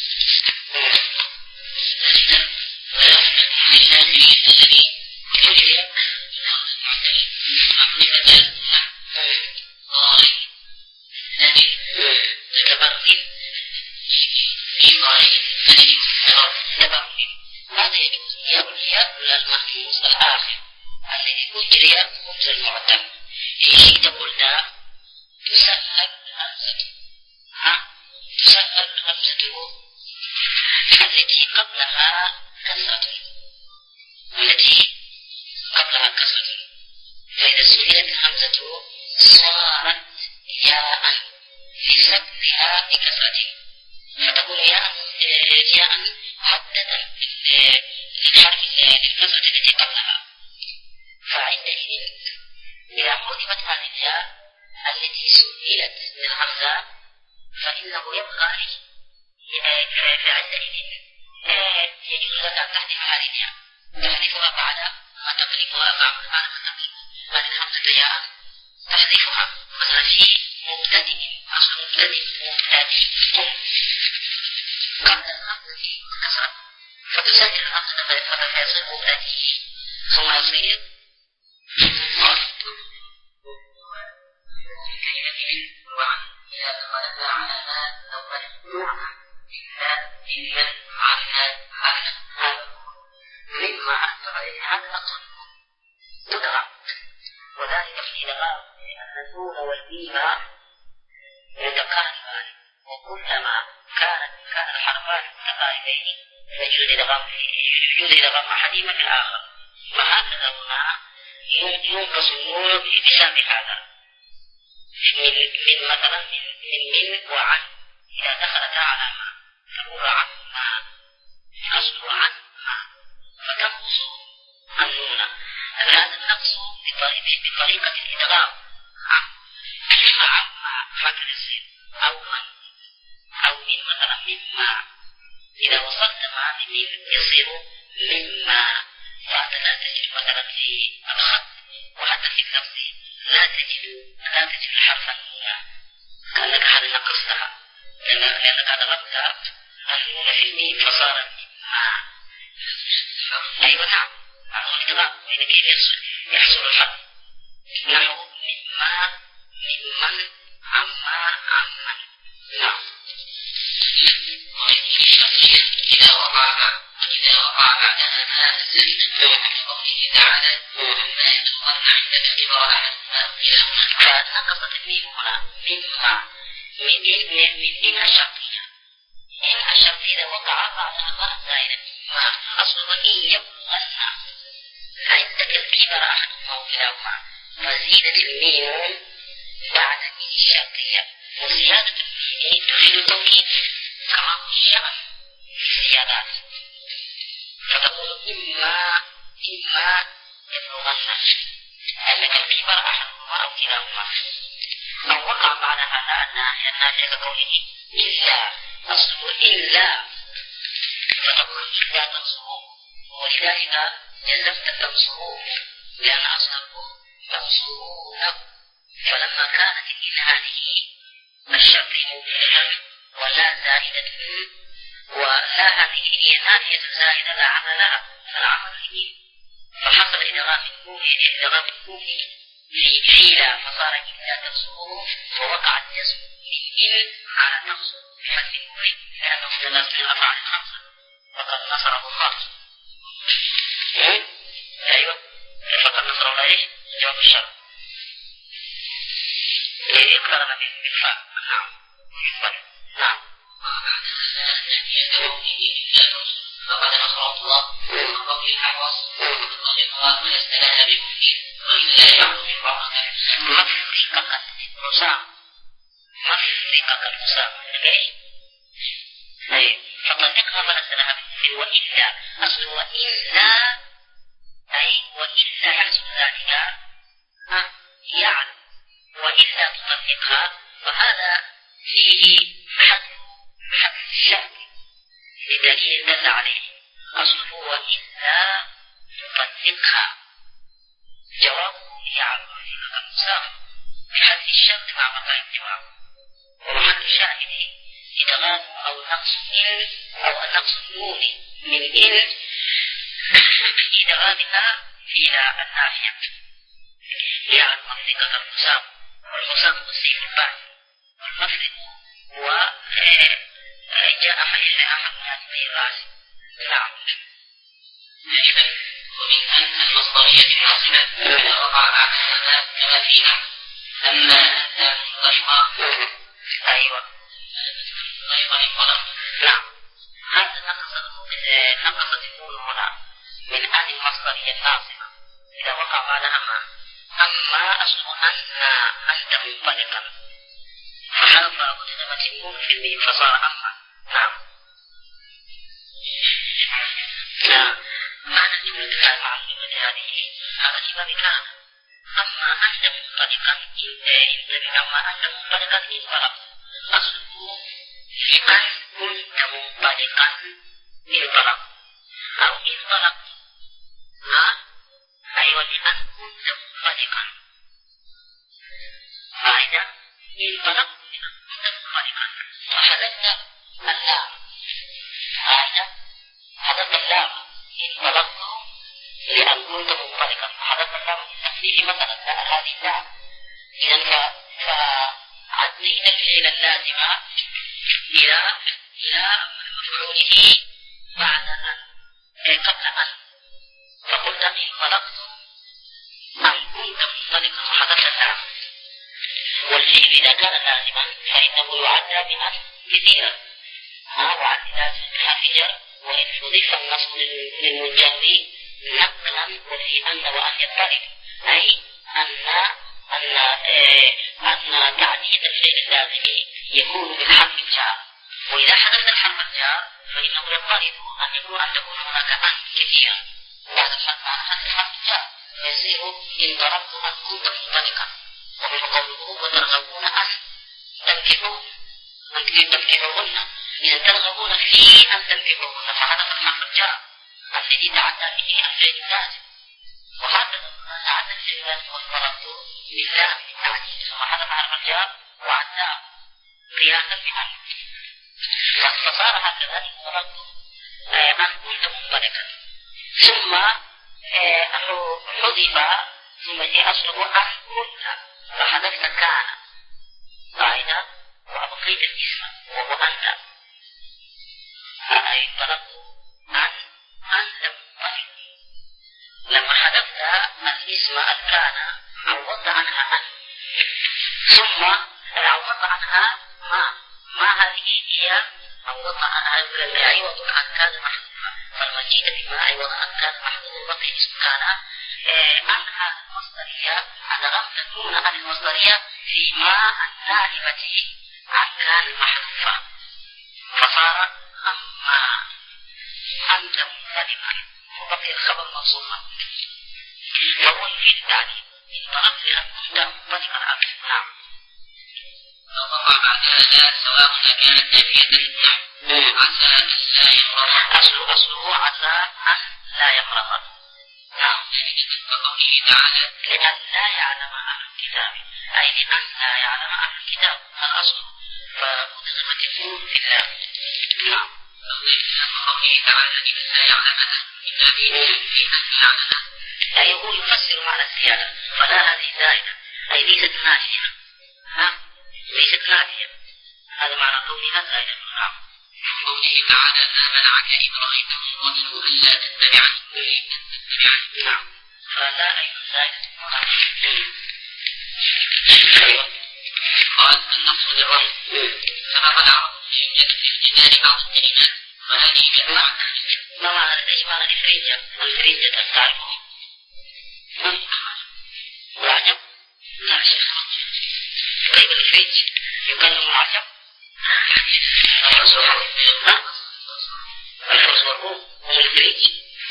هذا يجوز الياء والياء المحفوظ الآخر الذي أجري خبز المعتم إذا قلنا تسهل الهمزة ها تسهل الهمزة التي قبلها كسرة التي قبلها كسرة فإذا سهلت الهمزة صارت ياء في سكنها بكسرة فتكون ياء ياء محددة للحرف للكسرة التي قبلها. فعندئذ إذا حذفت هذه الياء التي سهلت للهمزة فإنه يبقى فعندئذ يجوز لك أن تحذف هذه الياء تحذفها بعد ما تقلبها بعد ما تقلب هذه الهمزة ياء تحذفها مثلا في مبتدئ أصل مبتدئ مبتدئ قبل الهمزة كسرة فتسجل الهمزة فيصير مبتدئ ثم يصير وعن إذا دخلنا على ما أول إذا عنا عنا مما أثر عليه هذا أقصد تدغى وذلك في لغاء لأن النون والميم متقاربان وكلما كانت كان الحرفان متقاربين فيجوز إدغام يجوز إدغام أحدهما في الآخر. وهكذا هنا ينقص النون بسبب هذا من من مثلا من من وعن إذا دخلتا على ما تقول عن ما أصل عن ما فتنقص النون. هذا النقص بطريقة الإدغام عما فتح السين أو من أو من مثلا مما إذا وصلت مع ميم يصير مما، فأنت لا تجد مثلا في الخط وحتى في اللفظ لا تجد لا تجد الحرف النون كأنك هذا نقصتها، لأنك هذا غلبت النون في الميم فصار مما. أيوة نعم، الإدغام وإذا كيف يحصل الحرف نحو مما ممن عما عمن. نعم. إذا وقع إذا وقع بعدها ما الزمن قوله تعالى ما يتوقع عند الكبار أحدهما كلاهما، فنقصت الميم هنا مما من من الشرطية. إن الشرطية إذا وقع بعدها ما زائد مما أصل وإن يبلغن عندك الكبر أحدهما كلاهما، فزيدت الميم بعد من الشرطية، وزيادة الميم تفيد التوكيد كما هو الشأن في الزيادات، فتقول إما إما يبلغن عندك الكبر أحدهما أو كلاهما. أو وقع بعدها لا ناهية النافية كقوله إلا، أصله إلا فتقول إلا تنصره، ولذلك جزمت تنصروه لأن أصله تنصرونه. فلما كانت من هذه الشرط موجودة ولا زائدة ولا هذه هي نافية زائدة لا عمل لها، فالعمل لمين؟ فحصل إدغام الكوفي إدغام الكوفي في فيلا فصار إلا تنصروه، ووقع الجزم من إن على نقص بحذف الكوفي لأنه ثلاث من الأفعال الخمسة وقد نصره الله. أيوة فقد نصر الله إيش؟ جواب الشرط اقترن بالفاء. نعم. نعم. فقد نصر الله من قول الحواس وقال الله ولست لها بمؤمن وإلا يعلم من بعض مفرقة الرسام مفرقة الرسام أي فطلقها ولست لها بمؤمن وإلا أصل وإلا أي وإلا يحصل ذلك يعلم وإلا تطلقها، وهذا فيه حذف حذف الشرط بدليل دل عليه. أصله وإلا تطلقها جوابه يعلم في المساق بحذف الشرط مع بقاء الجواب، ومحل الشاهد إدغام أو نقص إن أو نقص النون من إن إدغامها في لا النافية يعلم مفرقة المساق، والمساق والسيف البعث، والمفرق هو جاء حيث أحد من هذه الرأس. نعم. ومن أن المصدرية الحاصلة إذا وقع بعدها كما فيها أما أنت منضحة. أيوة أيضا القلم. نعم. هذا نقصت نقصت النون هنا من أن المصدرية الناصبة إذا وقع بعدها ما أما أصل أن أنت منطلقا فحرف وجدمت النون في الميم فصار أما. نعم. نعم. معنى الجملة المعلومة هذه هذا الإمام كان أما أنت منطلقا إن أما أنت منطلقا انطلق أصله لأن كنت منطلقا انطلق أو انطلق. أيوة لأن كنت منطلقا فإذا انطلق كنت منطلقا وحدثنا اللام هذا حدث اللام انطلقت لأن كنت منطلقا وحدث اللام التخفيف مثلا هذه اللام. إذا فعدينا الفعل اللازم إلى إلى مفعوله بعد أن قبل أن فقلت انطلقت أن كنت منطلقا وحدث اللام. والفعل إذا كان لازما فإنه يعدى بأن كثيرا وعد لازم بحرف جر، وإن حذف النصب للمنجر نقلا وفي أن وأن يضطرب أي أن أن أن تعديد الفعل اللازم يكون بالحرف الجار، وإذا حدث الحرف الجار فإنه يضطرب أن يكون أن تكون هناك أن كثيرا بعد الحرف الجار فيصير انطلقت أن كنت منطلقا. ومن قوله وترغبون أن تنكحوا أن تنكحوهن إذا ترغبون في أن تنكحوهن فهذا في الحق جاء الذي تعدى به الفعل اللازم، وهكذا ما تعدى الفعل اللازم والطلب بالله بالتعديل ثم حدث على الرجاء وعدى قياسا بأن فصار هكذا إن طلبت أن كنت منطلقا ثم حذف ثم جاء أصله أن كنت فحذفت كان قاعدة وأبقيت الاسم وهو أنت أي طلبت أن أنت منطلق. لما حذفت الاسم الكان عوضت عنها أن ثم عوضت عنها ما ما هذه هي عوضت عنها عوض عن كان محذوفة فالمجيء بما عوض عن كان محذوف بقي اسم كان عنها المصدرية أدغمت النون عن المصدرية في ما النائبة عن كان محذوفة فصار أما أنت منطلقا وبقي الخبر موصوفا فهو يفيد التعليم إن طلبت أن كنت منطلقا أمس. نعم. ووقع بعد هذا سواء كانت نافية للنحو عسى ألا يمرض أصله أصله عسى أن لا يمرض. نعم. كقوله تعالى لأن لا يعلم أهل الكتاب أي لأن لا يعلم أهل الكتاب الأصل فأضغمت النون في الله. نعم. كقوله تعالى لأن لا يعلم أهل الكتاب في أن يعلم أي هو يفسر معنى الزيادة فلا هذه زائدة أي ليست نافية. نعم ليست نافية هذا معنى قولها زائدة. نعم. قوله تعالى ما منعك إبراهيم وقوله ألا تتبعني تتبعني. نعم فلا أيضا زائدة. قال النص للرمز سبق العرب في اجتماع بعض الكلمات وهذه من بعض. ما معنى الإجمال الإفريجية؟ الإفريجية تعرفه؟ العجب؟ لا شيخ. طيب الإفريج يكلم العجب؟ الفرس والروم. ها؟ الفرس والروم هم الإفريج.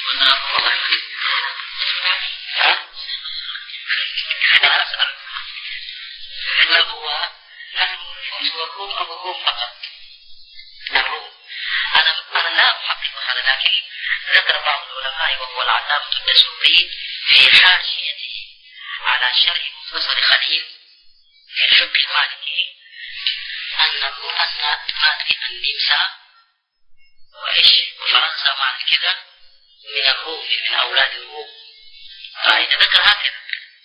ها؟ أنا أسأل هل هو نحن الفرس والروم أو الروم فقط؟ الروم. أنا أنا لا أحقق هذا لكن ذكر بعض العلماء وهو العلامة الدسوقي في حاشيته على شرح مختصر خليل في الفقه المالكي أنه أن مادة النمسا وإيش وفرنسا معنى كذا من الروم من أولاد الروم فإذا ذكر هكذا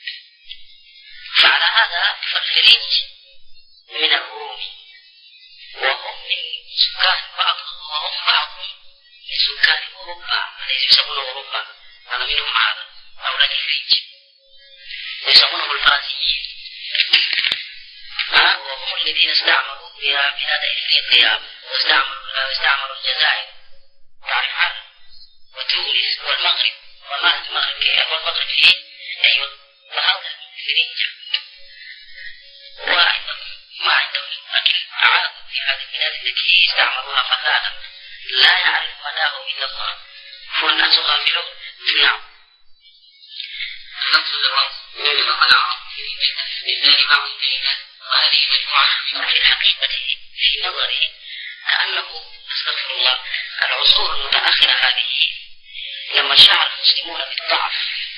فعلى هذا فالفرنج من الروم وهم من سكان بعضهم وهم بعضهم من سكان أوروبا الذين يسمونه أوروبا أنا منهم هذا أولاد الفرنج يسمونهم الفرنسيين وهم الذين استعمروا بلاد إفريقيا واستعمروا استعمروا الجزائر تعرف هذا وتونس والمغرب وما المغرب كيف والمغرب فيه أيوة فهؤلاء الفرنج وأيضا ما عندهم أكل عادة في هذه البلاد التي استعمروها فسادا لا يعرف مداه إلا الله فالناس غافلون. نعم. نقصد الرأس سبق العرب في مثال بعض الكلمات وهذه مجموعة في الحقيقة في نظري كأنه أستغفر الله العصور المتأخرة هذه لما شعر المسلمون بالضعف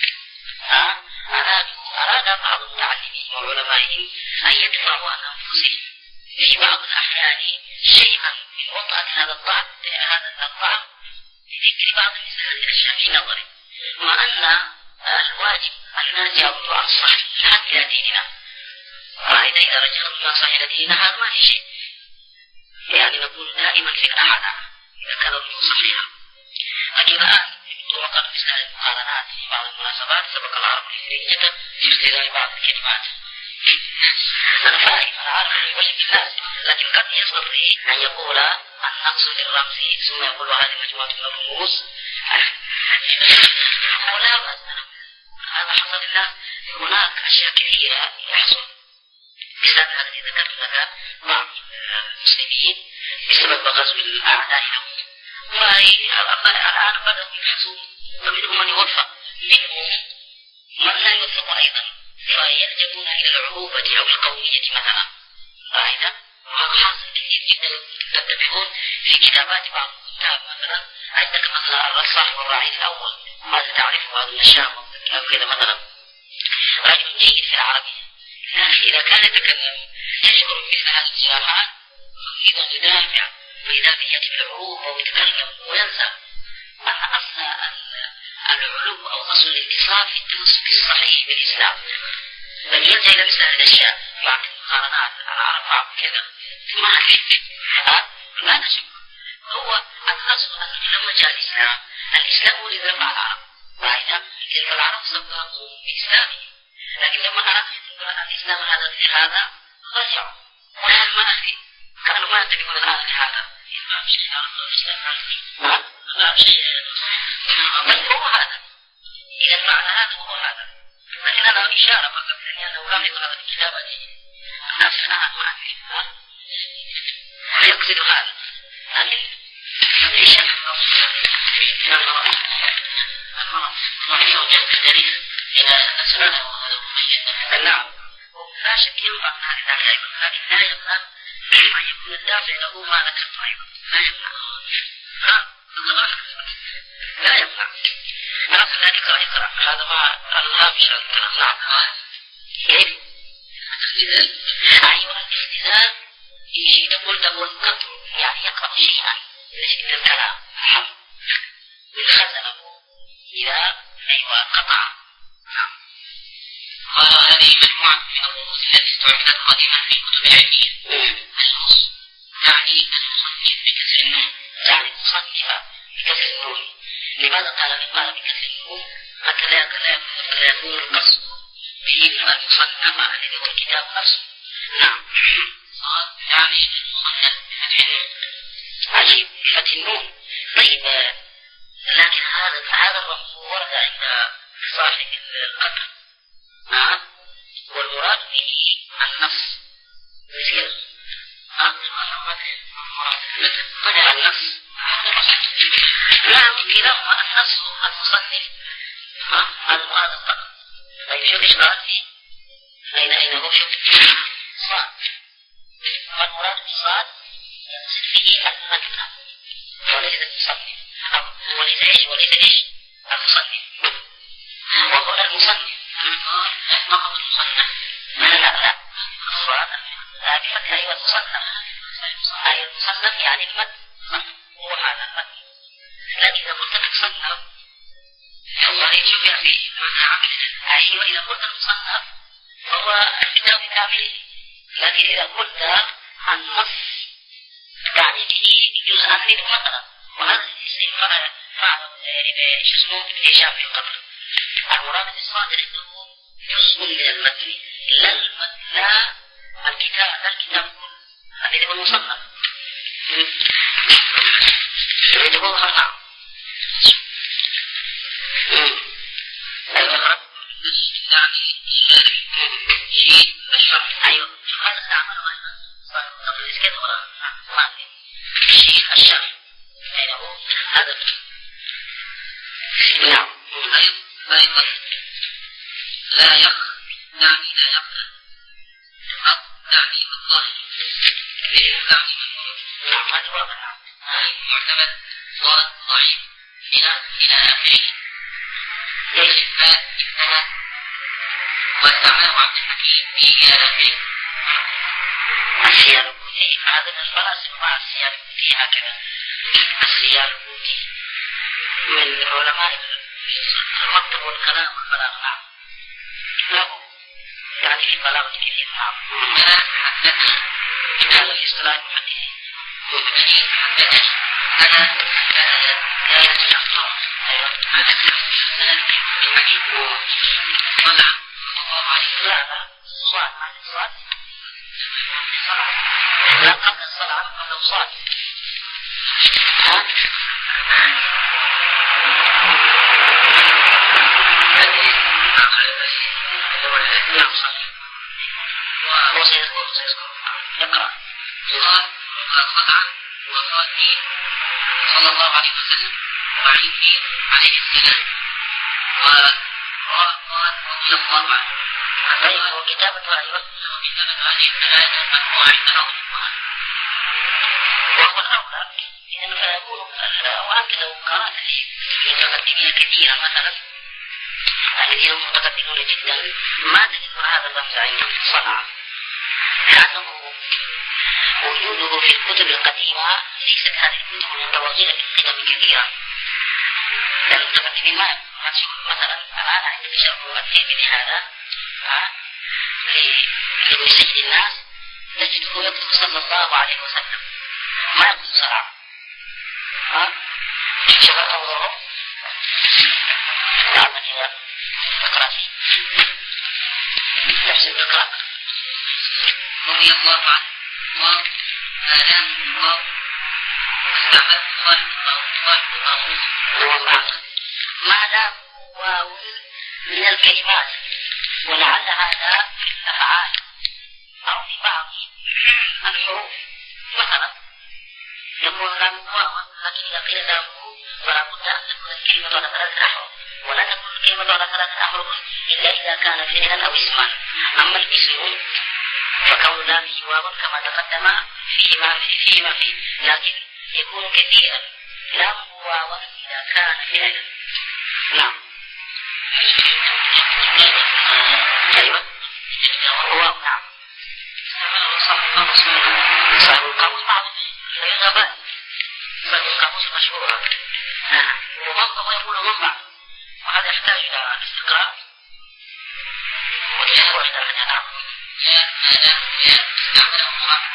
أراد بعض المتعلمين وعلمائهم أن يدفعوا عن أنفسهم في بعض الأحيان شيئا من وطأة هذا الضعف هذا الضعف لذكر بعض مثل هذه الأشياء في نظري مع أن الواجب أن نرجع رجوعا صحيحا إلى ديننا فإذا إذا رجعنا صحيح إلى ديننا هذا ما في شيء يعني نقول دائما في الأعلى إذا كان الرجوع صحيحا. لكن الآن طرقت مثل هذه المقارنات في بعض المناسبات سبق العرب الإفريقية في اختلاف بعض الكلمات. أنا فاهم العرب يوجد الناس لكن قد يستطيع أن يقول النقص للرمز ثم يقول هذه مجموعة من الرموز ولا بأس. هذا حصل لنا هناك أشياء كثيرة يحصل بسبب هذا الذي ذكرت لك بعض المسلمين بسبب غزو الأعداء لهم والآن بدأوا يبحثون فمنهم من يوفق منهم من لا يوفق أيضا فيلجؤون إلى العروبة أو القومية مثلا قاعدة وهذا حاصل كثير جدا تتبعون في كتابات بعض الكتاب مثلا عندك مثلا الرصاح والراعي الأول هذا تعرفه هذا النشام كذا مثلا رجل جيد في العربية لكن إذا كان يتكلم يشعر مثل هذه الصراحات فإذا يدافع وإذا يكتب العروض ويتكلم وينسى أن أصل العلو أو أصل الاتصال في التوصف الصحيح بالإسلام بل يلجأ إلى مثل هذه الأشياء بعض المقارنات العرب بعض كذا ما أعرف لا نشك هو الأصل أن لما جاء الإسلام الإسلام هو اللي رفع العرب وإذا تلك العرب صدقوا بإسلامهم لكن لما أردت الإسلام هذا في هذا رجعوا ونحن ما أدري كانوا ما يتبعون الآن لهذا بل هو هذا إذا معنى هذا هو هذا لكن أنا إشارة فقط لأنه كان يقول هذا الكتابة دي الناس الآن ما أدري يقصد هذا لكن في شك في المرض المرض ويوجد دليل إلى أسبابه نعم لا شك ينفع من هذه الدافع أيضا لكن لا يمنع ما يكون الدافع له ما ذكرت أيضا لا يمنع لا يمنع نفس ذلك يقرأ هذا ما الهامش الكلام نعم كيف؟ أيوة الاستئذان يقول تقول قطر يعني يقرأ شيئا من الكلام من خزنه إذا أيوة قطع وهذه مجموعة من الرؤوس التي استعملت قديما في الكتب العلمية النص يعني المصنف بكسر النون يعني المصنفة بكسر النون لماذا قال قال بكسر النون حتى لا يكون القصد به المصنفة الذي هو الكتاب نفسه نعم يعني المصنف بفتح النون عجيب بفتح النون طيب لكن هذا هذا الرمز ورد عند صاحب القدر نعم والمراد به النص مثل النص نعم كلاهما النص المصنف المراد القدر طيب شوف ايش قال فيه أين أين هو شوف صاد والمراد بالصاد فيه المتن وليس المصنف وليس ايش وليس ايش المصنف وهنا المصنف نقض المصنف لا لا لا الصاد بفتح أيوة المصنف أي المصنف يعني المتن هو هذا المتن لكن إذا قلت المصنف والله شوف يا أخي أيوة إذا قلت المصنف فهو الكتاب كامل لكن إذا قلت النص يعني به جزء منه مثلا وهذا الشيء فعله شو اسمه ابن هشام في القبر المراد بالصادر انه جزء من المتن لا المتن لا الكتاب لا الكتاب كله الذي هو المصنف يريد هو خطأ ايوه يعني شيء الشرح ايوه شوف هذا استعمله ايضا صار قبل الاسكت ولا ما في شيء الشرح اين هو هذا نعم أيضا لا يخ يعني لا يقبل يعني والله يعني نعم هذا واضح معتمد وضعيف إلى إلى آخره ليش فإنها واستعمله عبد الحكيم في آخره السيار البوتي هذا من الفلاسفة مع السيار البوتي هكذا السيار البوتي من علماء المنطق والكلام والبلاغة نعم له يعني في بلاغة كثير نعم من هذا الاصطلاح المحدثين أنا لا يسمع الله أيوة أنا الحديث وضع لا لا صلاة بعد الصلاة لا قبل الصلاة قبل الصلاة يقرأ قطعا وفاتي صلى الله عليه وسلم وعيني عليه السلام وقال وقال الله طيب وكتابة أيوة وكتابة هذه الثلاثة مجموعة عند بعض الفقهاء وهو الأولى لأنه فيكون وأنت لو قرأت لمتقدمين كثيرا مثلا الذين هم متقدمون جدا ما تجد هذا اللفظ عندهم في الصنعة، لأنه وجوده في الكتب القديمة ليست هذه الكتب المتوغلة بالقدم كثيرا. المتقدمين ما يكون مثلا الآن عند تشرح التيمي بهذا لسيد الناس تجده يكتب صلى الله عليه وسلم ما يكون صنعة. شبه أوضعه نعم كذا اقرأ تحسن اقرأ. رضي الله عنه وآلام الله واستعمل صاحب الطاغوت ما دام واو من الكلمات ولعل هذا في الأفعال أو في بعض الحروف مثلا يكون لام واو، لكن إذا قيل لامه فلا بد أن تكون الكلمة على ثلاثة أحرف، ولا تكون الكلمة على ثلاثة أحرف إلا إذا كان فعلا أو اسما. أما الاسم فكون لامه واو كما تقدم فيما فيما فيه، لكن يكون كثيرا لامه واو إذا كان فعلا. نعم. أيوة. واو نعم. صاحب القاموس بعض الغابات صاحب القاموس مشهور هذا ومنطق ويقول منبع، وهذا يحتاج إلى استقراء وتشهر إلى أن ينام. يا هذا يا استعمله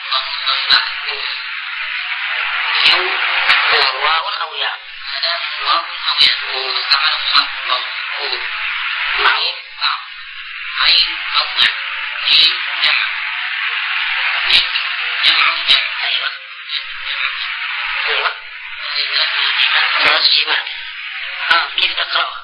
يو واو أو ياء هذا واو أو ياء استعمله معين عين موضع في جمع جمع جمع أيوة أيوة ترجمات. ها كيف تقرأ؟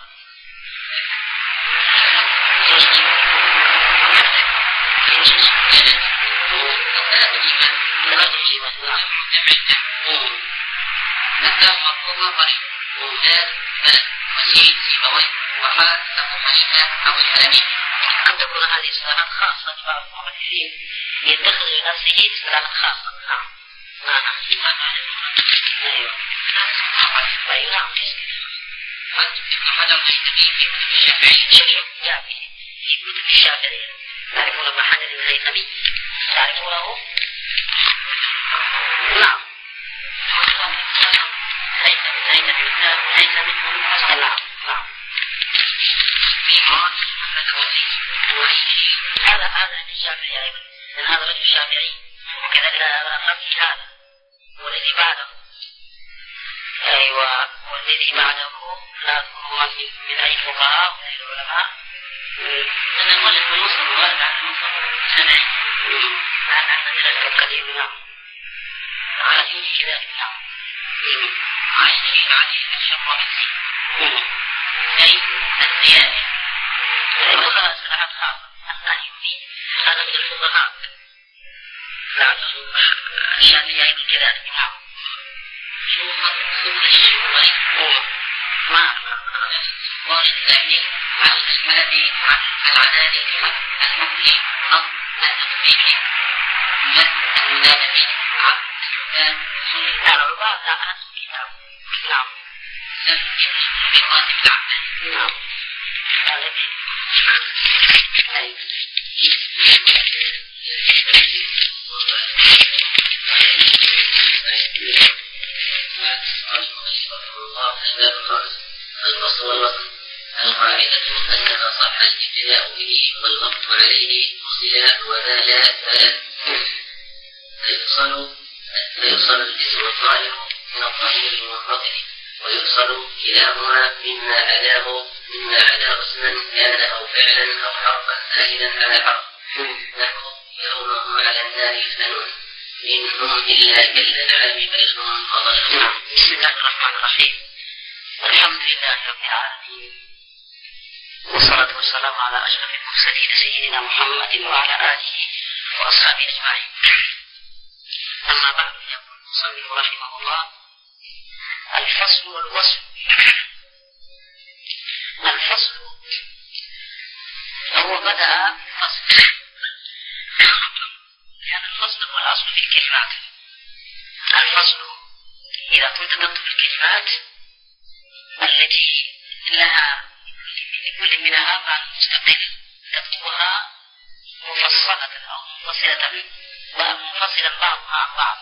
نزام مطلوبة قريب وجاد بلد وسيد سيبوي وحاد أبو حنيفة أو الحلمي. قد تكون هذه اصطلاحات خاصة لبعض المحدثين يتخذ لنفسه اصطلاحات خاصة. نعم. أيوة. أيوة نعم. ابن حجر الهيثمي في كتب الشافعي الشافعي في كتب الشافعي تعرفون ابن حجر الهيثمي؟ تعرفونه؟ نعم. هيثمي هيثمي هيثمي نعم نعم. هذا هذا الشافعي أيضا، لأن هذا رجل شافعي، وكذلك نفس هذا والذي بعده. أيوة والذي بعده لا تكون من أي فقهاء ومن أي العلماء. أنا أقول لك بالمصر وارد عن المصر سبعين عن عن القديم. نعم قديم كذلك. نعم عيني عليه الشرابسي أي الزيادة الفقهاء اصطلاحات خاصة. الأيوبي هذا من الفقهاء لعله الشافعي أيضا كذلك. نعم شوفا سوق الشوالي ما قال الثاني عن الحلبي عن العدالي عن المقلي عن المقلي من المدامين عن السلطان العباد لا أنسوا الكتاب. نعم سلطان بقاسم العبد. نعم الذي أي القاعدة أنها صح الابتداء به والوقت عليه مرسلا وذا لا فلا فيوصل فيوصل الاسم الظاهر من الضمير المنفصل ويوصل كلاهما مما عداه مما عداه اسما كان أو فعلا أو حرفا زائدا على حرف نحو يومهم على النار يفتنون منهم إلا كالأنعام بل هم أضل. بسم الله الرحمن الرحيم. الحمد لله رب العالمين والصلاة والسلام على أشرف المرسلين سيدنا محمد وعلى آله وأصحابه أجمعين. أما بعد يقول المصنف رحمه الله: الفصل والوصل. الفصل هو بدأ فصل، لأن الفصل هو الأصل في الكلمات الفصل: إذا كنت تكتب الكلمات التي لها لكل منها معنى مستقل تكتبها مفصلة أو منفصلة ومنفصلا بعضها عن بعض.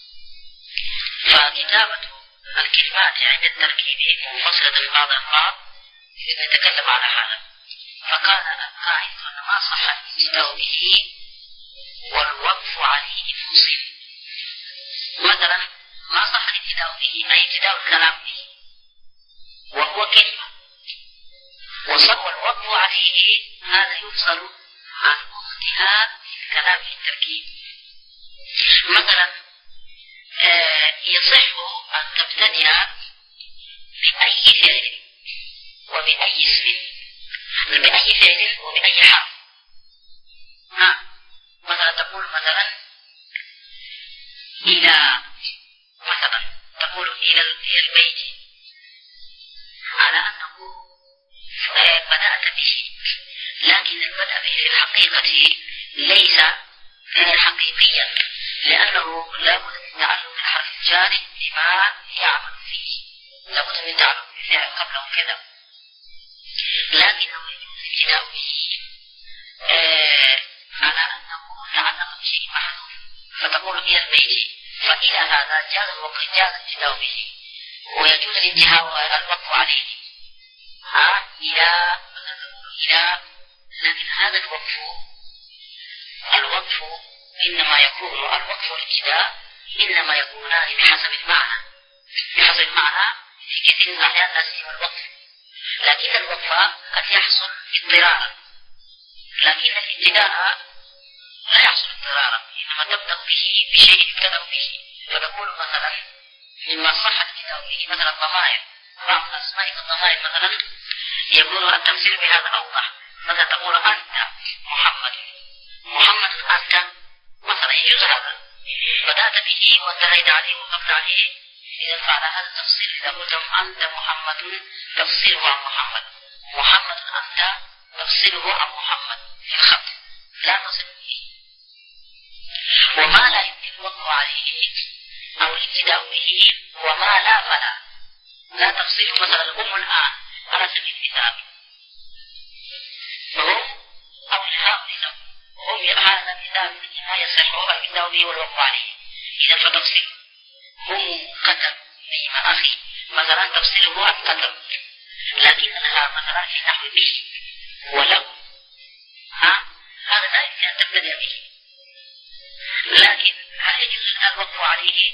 فكتابة الكلمات عند التركيب منفصلة في بعضها عن بعض نتكلم على هذا. فقال القائل أن ما صح الابتداء به والوقف عليه فصل. مثلا ما صح الابتداء به أي ابتداء الكلام به وهو كلمة، وصح الوقف عليه هذا يفصل عن وقتها في الكلام في التركيب. مثلا آه يصح أن تبتدئ بأي فعل وبأي اسم، بأي فعل وبأي حرف. ها مثلا تقول مثلا إلى، مثلا تقول إلى البيت على أنه بدأت به، لكن البدء به في الحقيقة ليس حقيقيا، لأنه لا بد من تعلم الحرف الجاري بما يعمل فيه، لا بد من تعلم الفعل قبله كذا، لكنه يجوز الابتداء به آه على أنه تعلق بشيء محذوف، فتقول إلى البيت، فإلى هذا جاز الوقت، جاز الابتداء به، ويجوز الانتهاء الوقف عليه. ها إلى إلى لكن هذا الوقف الوقف إنما يكون الوقف والابتداء إنما يكونان بحسب المعنى، بحسب المعنى في كثير من الأحيان لا سيما الوقف، لكن الوقف قد يحصل اضطرارا، لكن الابتداء لا يحصل اضطرارا، إنما تبدأ به بشيء ابتدأ به. فتقول مثلا مما صح الابتداء به مثلا الضمائر، بعض الأسماء كالضمائر مثلا يكون التفسير بهذا أوضح. مثلا تقول أنت محمد، محمد أنت مثلا يجوز هذا، بدأت به وانتهيت عليه وقفت عليه، إذا فعل هذا التفسير. إذا قلت أنت محمد تفسيره عن محمد، محمد أنت تفسيره عن محمد في الخط، لا تصل به. وما لا يمكن الوقف عليه أو الابتداء به وما لا فلا لا تفصيل. مثلا الأم الآن على سبيل المثال هم أو الهاء هم، هذا مثال ما يصح الابتداء به والوقف عليه. إذا فتفصيل هم قتل نيم أخي مثلا تفصيله عن قتل، لكنها مثلا في نحو به ولو، ها هذا لا يمكن أن تبتدأ به. لكن هل يجوز الوقف عليه؟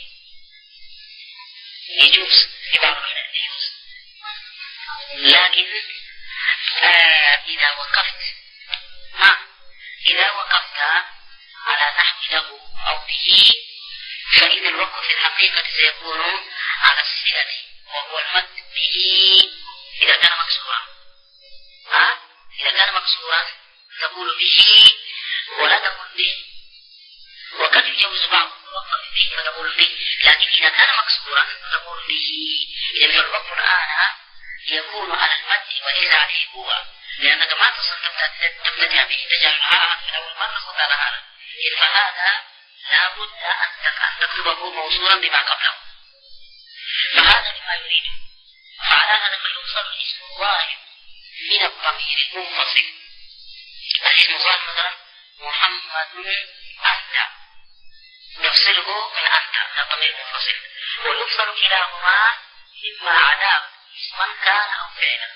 يجوز في بعض الأحيان يجوز، لكن آه إذا وقفت ها إذا وقفت على نحو له أو به فإن الوقف في الحقيقة سيكون على الصلة وهو المد به إذا كان مكسورا. ها إذا كان مكسورا تقول به ولا تقول به، وقد يجوز بعض الوقف به فتقول به، لكن إذا كان مكسورا تقول به. إذا فالوقف الآن يكون على المد وليس عليه هو، لأنك ما تصل تبتدأ به تجعل الحاء من أول مرة صوت على هذا، فهذا لا بد أن تكتبه موصولا بما قبله. فهذا لما يريده. فعلى هذا فيوصل الاسم الظاهر من الضمير المنفصل. الاسم الظاهر مثلا محمد أنت يفصله من أنت من الضمير المنفصل، ويفصل كلاهما مما عداه اسما كان أو فعلا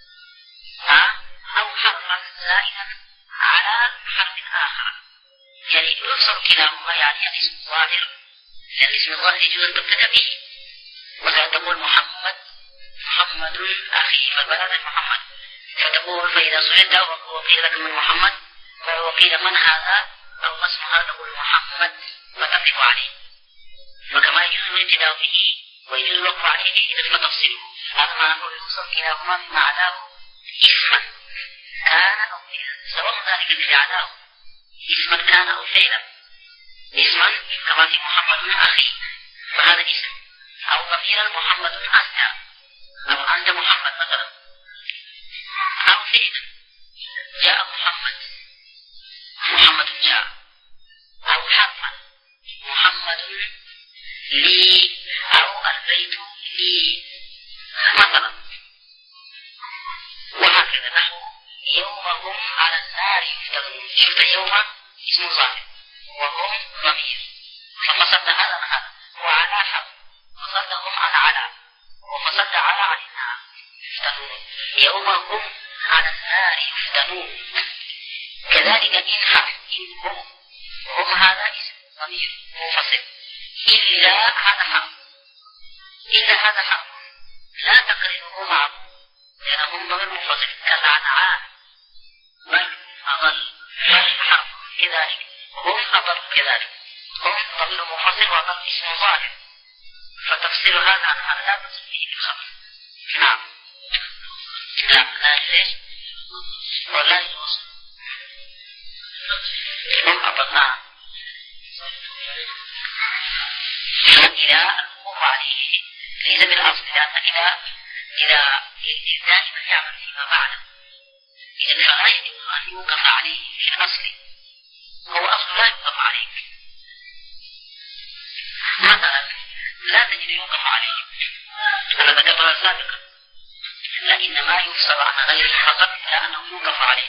أو حرفا زائدا على حرف آخر، يعني يفصل كلاهما، يعني الاسم الظاهر، لأن الاسم الظاهر يجوز أن تبتدأ به. مثلا تقول محمد محمد أخي فالبلد محمد، فتقول فإذا سئلت وقيل لك من محمد وقيل من هذا أو ما اسم هذا تقول محمد فتقف عليه. وكما يجوز الابتداء به ويجوز الوقف عليه إذا فتفصله. هذا ما نقول يوصل كلاهما مما عداه اسما كان أو فعلا، سواء ذلك الذي عداه اسما كان أو فعلا، اسما كما في محمد أخي فهذا اسم، أو ضميرا محمد أنت أو أنت محمد مثلا، أو فعلا جاء محمد محمد جاء، أو حرفا محمد لي أو البيت لي مثلا. وهكذا نحو يوم هم على النار يفتنون. شفت يوم اسم ظاهر وهم ضمير ففصلت هذا عن هذا، وعلى حق فصلت هم عن على وفصلت على عن النار يفتنون. يوم هم على النار يفتنون. كذلك إن حرف إن هم هم هذا اسم ضمير منفصل إلا هذا حرف إلا هذا حرف لا تقرنه معه لأنه ضمير منفصل كالعنعان بل أضل بل حرف كذلك هم أضل كذلك هم ضمير منفصل وأضل اسم ظاهر فتفصيل هذا عن هذا لا تصل فيه بالخبر. نعم لا لا ليش ولا يوصل هم أضلنا إلى الوقوف عليه ليس بالأصل لأن إلى إلى دائما يعمل فيما بعده إذا فلا يجب أن يوقف عليه في الأصل. هو أصل لا يوقف عليه مثلا لا تجد يوقف عليه أنا ذكرتها سابقا لا إنما يفصل عن غيره فقط لأنه يوقف عليه.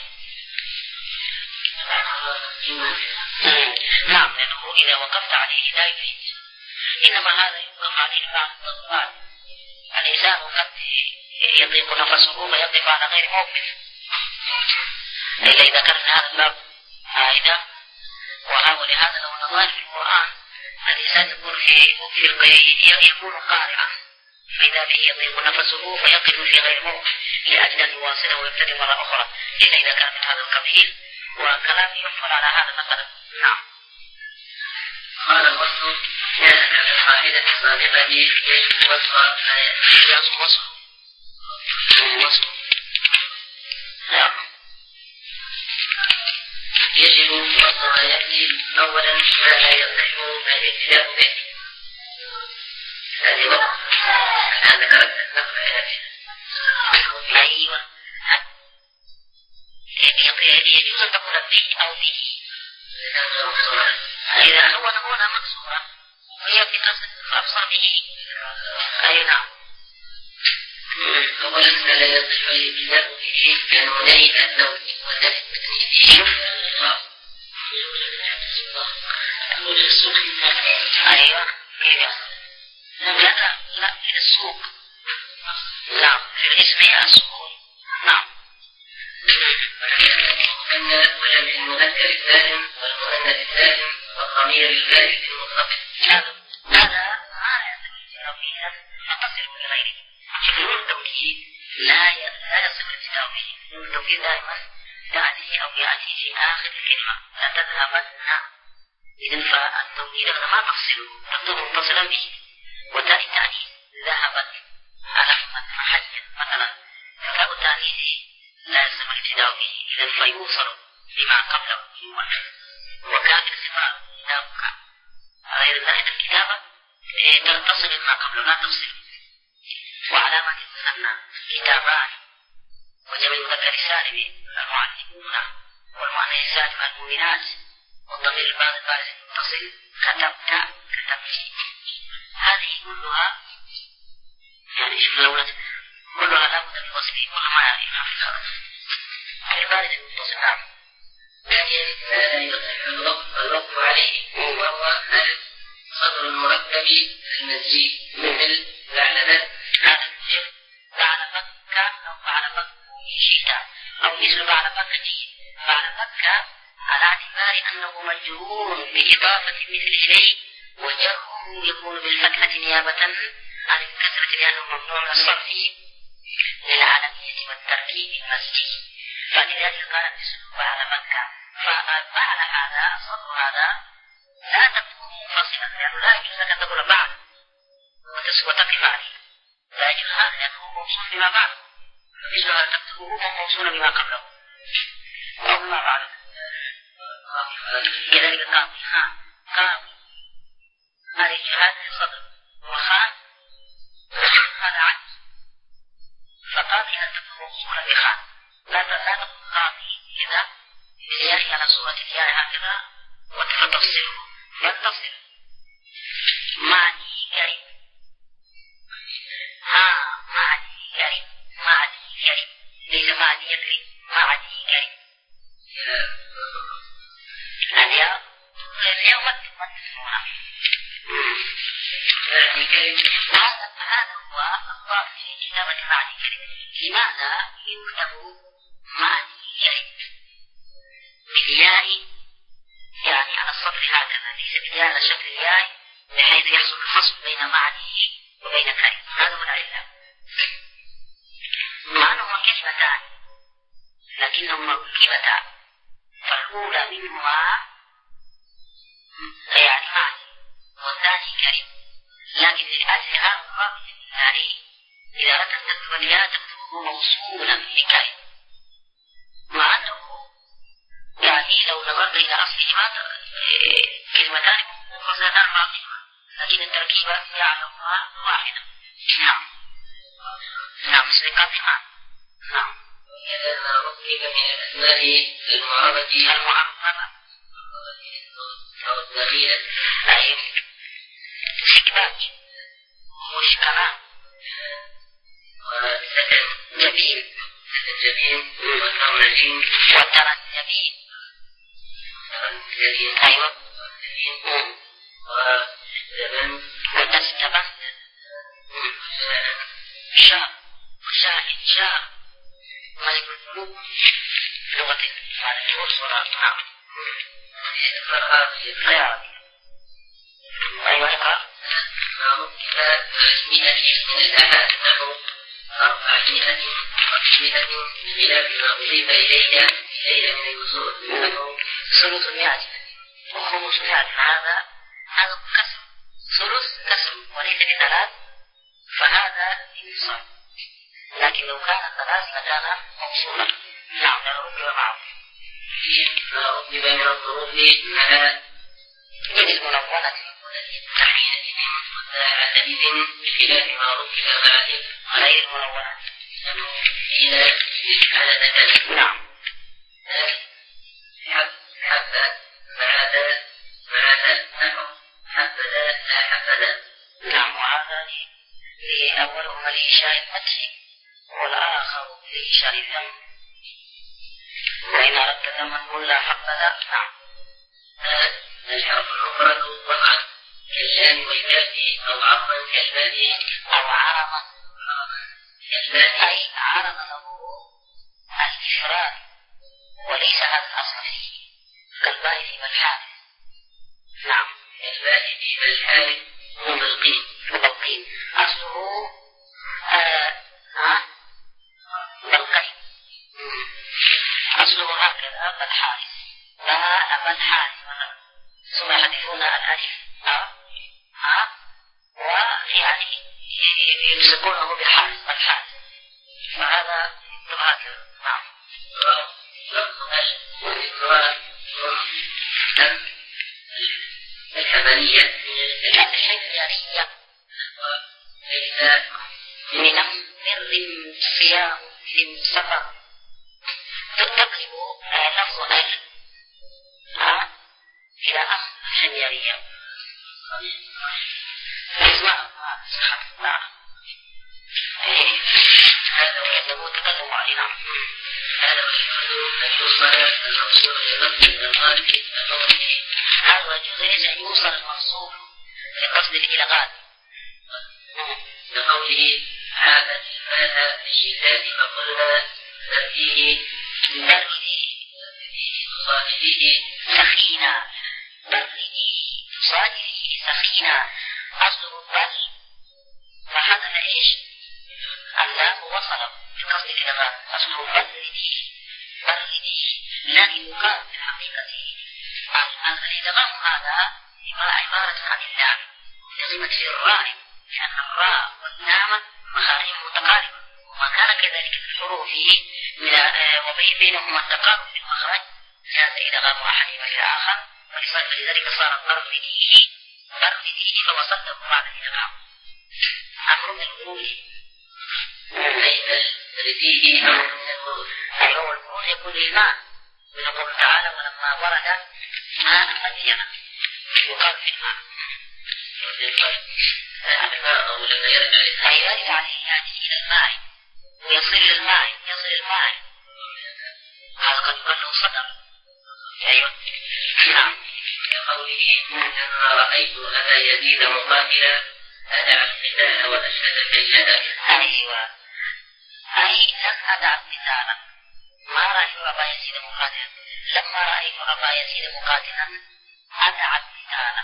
نعم لأنه إذا وقفت عليه لا يفيد إنما هذا يوقف عليه بعض الضرورات. الإنسان قد يضيق نفسه فيقف على غير موقف إلا إذا كان هذا الباب عائدة. ولهذا لو نظر في القرآن الإنسان يكون في يكون قارعا فإذا به يضيق نفسه فيقف في غير موقف لأجل أن يواصله ويبتدي مرة أخرى إلا إذا كان من هذا القبيل وكلام يفعل على هذا مثلا. نعم قال الوصف كان القاعدة السابقة يجب وصف لا يأتي وصف وصف نعم يجب وصف ما يأتي أولا ما لا يصح الابتداء به. هذه وقت هذا كانت النقل يأتي أيوة يجوز أن تقول به أو به إذا هو هنا مقصورة هي في أبصر به. أي نعم أولا ما لا يصح الابتداء به كنونين النوم والنفي والتنفيذ. أيوة لا لا في السوق نعم في الاسم السوق. نعم ولا المذكر السالم والمؤنث السالم والضمير البارد المخفف. هذا هذا ما يصل ابتداؤيا فتصل بغيره. نون التوكيد لا لا يصل ابتداؤه. نون التوكيد دائما تأتي أو يأتي في آخر الكلمة لا تذهبن. إذن فالتوكيد هذا ما تفصل تكتب متصلا به. وتاء التأنيث ذهبت ألفت محجا مثلا فتاء التأنيث لا يصل ابتداؤه إذن فيوصل بما قبله وكان الصفات كتابك غير ذلك الكتابة تصل بما قبله لا تفصل. وعلامة المثنى كتابان وجمع المذكر السالم المعلمون والمؤنث السالم المؤمنات والضمير البارد البارز المتصل كتبت كتبت. هذه كلها يعني شوف لو كلها لا بد من وصفه كل ما يعرفها في الأرض. البارد المتصل نعم. ثانيا لا يصح الوقف عليه وهو ألف صدر المركب المزيد مثل لعنة بعد مكة أو بعد مكة شتاء أو مثل بعد مكة بعد مكة على اعتبار أنه مجرور بإضافة مثل إليه وجره يكون بالفتحة نيابة عن الكسرة لأنه ممنوع من الصرف للعالمية والتركيب المزجي. فلذلك قال مثل بعد مكة فبعد هذا صدر هذا لا تكون منفصلا لأنه لا يجوز أن تقول بعد وتقف عليه لا يجوز هذا لأنه موصول بما بعده مثل هذا تكتبه موصول بما قبله أو بما بعده. كذلك قاضي ها قاضي هذه جهاد الصدر وخان هذا عجز فقاضي أن تكون موصولا بخان لا تكون قاضي إذا بالياء على صورة الياء هكذا وتفصله بل تصل معدي كريم. ها معدي كريم، معدي كريم، ليس معدي يكرم، معدي كريم. الياء الياء مد مد هنا. هذا هذا هو الضابط في كتابة معدي كريم. لماذا يكتب معدي كريم بالياء يعني على السطر هكذا، ليس بالياء على شكل الياء بحيث يحصل الفصل بين معدي وبين كريم؟ هذا هو العلة. مع أنهما كلمتان لكنهما ركبتان، فالأولى منهما يعني معدي والثاني كريم، لكن لأجلها الضابط الإداري إذا أردت أن تكتب الياء تكتبه موصولا بكريم، مع أنه يعني لو نظرت إلى أصلهما كلمتان منفصلتان باقية، لكن التركيبة يعلمها واحدة. نعم نعم سيقطع. نعم إذا ما ركب من الأسماء المعربة المعربة أو الدخيلة أي استكباج مشكلة وسكن جبين جبين وترنجين وترنجبين ترنجين أيوة وزبن وتستبن شاء وشاهد شاء ملك الملوك لغة الفارس والصلاة. نعم فرقا أيوة اقرأ. ما ركب من الاسم الأحد نحو أربعمائة وخمسمائة بخلاف ما أضيف إليه إليه من الوصول نحو ثلث المئة وخمس مئة. هذا هذا كسر، ثلث كسر وليس بثلاث، فهذا ينصب، لكن لو كان ثلاث لكان موصولا. نعم لو ركب معه ما ركب من الظروف على جنس منونة تحية متحدث بخلاف ما ركب مع غير منونة إلى على ذلك. نعم حبة مع ذا مع ذا نحو حبذا لا حبذا. نعم وهذا لأولهما لإنشاء الفتح والآخر لإنشاء الذم، وإن أردت ذما قل لا حبذا. نعم الحرف المفرد وضعا كاللام والكاف أو عرضا كالباء أو عرضا كالباء أي عرض له الإفراد وليس هذا الأصل فيه، كالباء في بالحال. نعم كالباء في بالحال وبالقين وبالقين أصله آه ها بالقين، أصله هكذا بالحارس باء بالحارس مثلا، ثم يحذفون الألف أ ها ويعني يمسكونه بالحارس بالحارس، فهذا هكذا. نعم الحملية الحجرية من أمر صيام سفر تقلب لفظ ال إلى أمر حجرية. اسمع نعم هذا ويتم تقدم علينا. هذا ويجوز أن يوصل المقصود لقصد الإلغاء كقوله هذا ويجوز أن يوصل المقصود لقصد الإلغاء كقوله عادت المال بالشتاء فقلنا فيه بردي صاحبه سخينا بردي صاحبه سخينا. أصله البرد فحدث إيش؟ اللام وصل بقصد الإلغاء، أصله بردي بردي، لكن يقال في الحقيقة الإلغاء هذا عبارة عن اللام لزمت في الراء، لأن الراء واللام مخارج متقاربة، وما كان كذلك في الحروف وبينهما التقارب في المخرج جاز إلغاء أحدهما في الآخر، ولذلك صار بردي بردي فوصلته بعد الإلغاء. أمر من الوجود فيه أمر من الوجود أيوة الوجود يكون للماء، يقول تعالى ولما ورد ماء مدين يقال في الماء. أي يرجع يعني إلى الماء ويصل للماء يصل الماء هذا قد يقول له صدق. أيوة نعم. كقوله إنما رأيت أبا يزيد مقاتلا أدعى القتال وأشهد الجيشان. أيوة أي لم أدع القتال ما رأيت أبا يزيد مقاتلا لما رأيت أبا يزيد مقاتلا أدعى القتال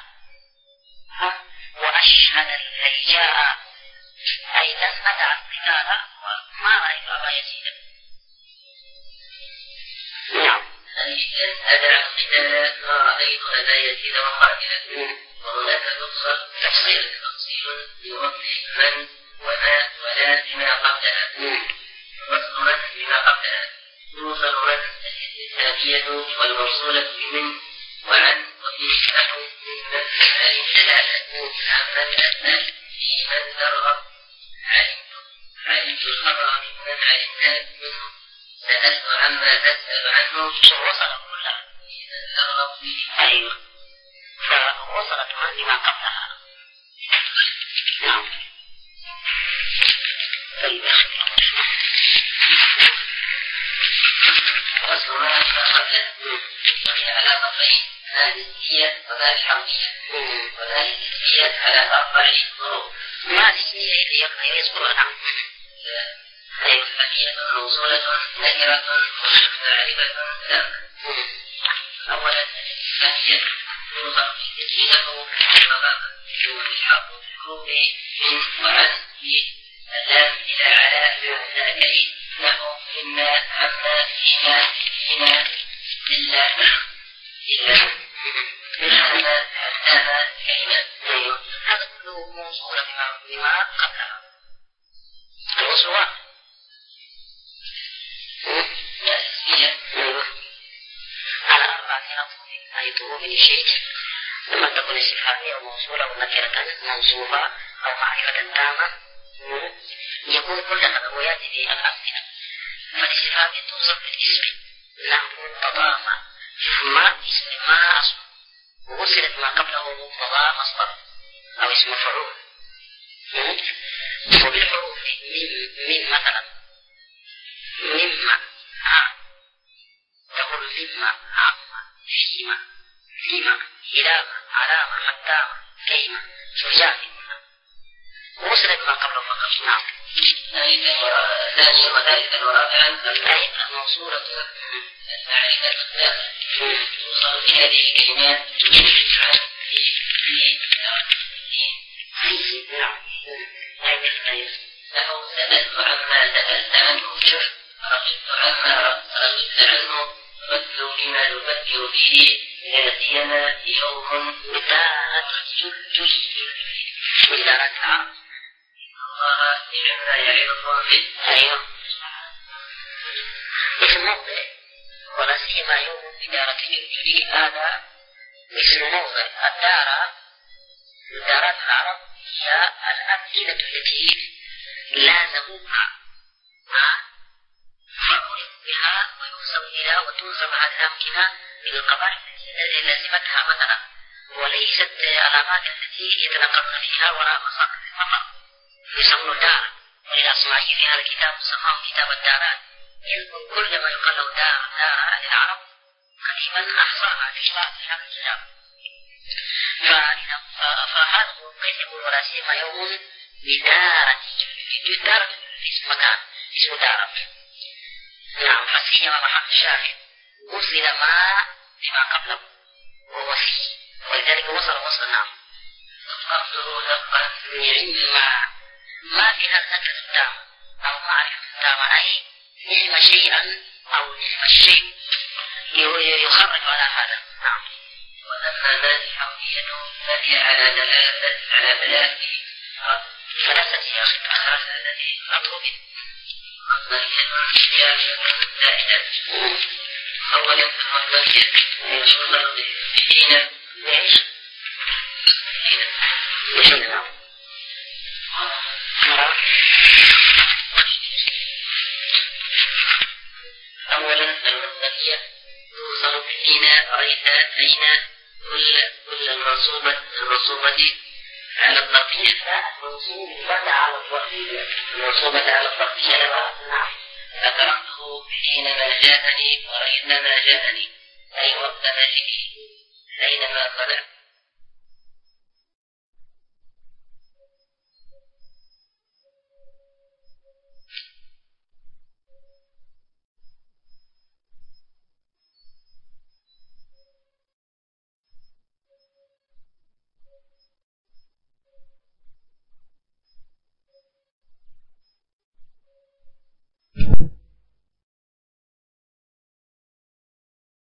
وأشهد الهيجاء أي لم أدع القتال وما رأيت أبا يزيد. نعم. أي أدعى القتال ما رأيت أبا يزيد مقاتلا. وهناك تفصيل تفصيل يوضح من وما ولا بما قبلها وصل من بما قبلها يوصل من الاستثنائية والموصولة بمن وعن وفي نحو من علم ثلاثة عمن أثنى في من ذرغ علمت علمت الخبر ممن علمت منه سألت عما تسأل عنه وصل كلها. أيوة فوصلت من بما قبلها. نعم. طيب وصل ما قبلها وهي على ضربين هذه النسبية وهذه الحرفية وهذه النسبية على أربع ضروب. ما النسبية اللي يذكرها؟ أيوة الحرفية موصولة نكرة معرفة تامة. أولا الحرفية يوصف تسميته مقاما والحق بالحروف من وعن في اللام إلى على ذاك نحو مما عما فيما فيما إلا إلا مما حتى كلمة. هذا كله موصول بما قبلها. الوصل على أربعة أطراف أي طروف شيء لما تكون استفهامية وموصولة ونكرة منصوبة أو معرفة تامة يكون كل أدوات الأمثلة. فالاستفهامية توصف بالاسم نحو تضامن ثم اسم ما أصل ووصلت ما قبله مبتدا مصدر أو اسم مفعول. وبالحروف من من مثلا مما تقول مما عما فيما فيما إلى علامة حتى كيما شجاع وصلت ما قبله فقط. نعم. ثانيا وثالثا ورابعا أي الموصولة المعرفة الداخل توصل بهذه الكلمات عن في في في نعم. أي له سألت عما سألت عنه رغبت عما رغبت عنه بدل بما يبدل به يأتينا يوم بدارة الجزء بدارة الله لما يعظكم به. أيوه اسم موضع ولا سيما يوم بدارة الجزء هذا اسم موضع. الدار دارات العرب هي الأمثلة التي لازموها فأريد بها ويوصل بها وتوصل على الأمكنة بالقبائل التي لازمتها مثلا وليست علامات التي يتنقلون فيها وراء مساقط السفر يسمون دار. وللأصمعي في هذا الكتاب سماه كتاب الدارات يذكر كل ما يقال له دار دار عن العرب قديما أحصاها لإشراع في هذا الكتاب. فهذا كيف يقول ولا سيما يوم بدارة بدارة اسم مكان اسم دارة. نعم. فسيما محل الشاهد وصل ما بما قبله ووصي ولذلك وصل وصل. نعم. أفضل لقا نعم ما فيها النكرة التامة أو معرفة التامة أي نعم شيئا أو نعم الشيء يخرج على هذا. نعم. وأما ما الحرفية فهي على دلالة على دلالة فلست يا أخي أخرج الذي أطلب مصدرية سياسية زائدة. أولا المصدرية يوصل بحين ليش؟ بحين نعم. أولا المصدرية توصل بحين رأيت أين كل كل المنصوبة المنصوبة على الظرفية. منصوبة على الظرفية. منصوبة على الظرفية. نعم. ذكرته حينما جاءني ورأيت ما جاءني أي وقت ما جئت أينما طلعت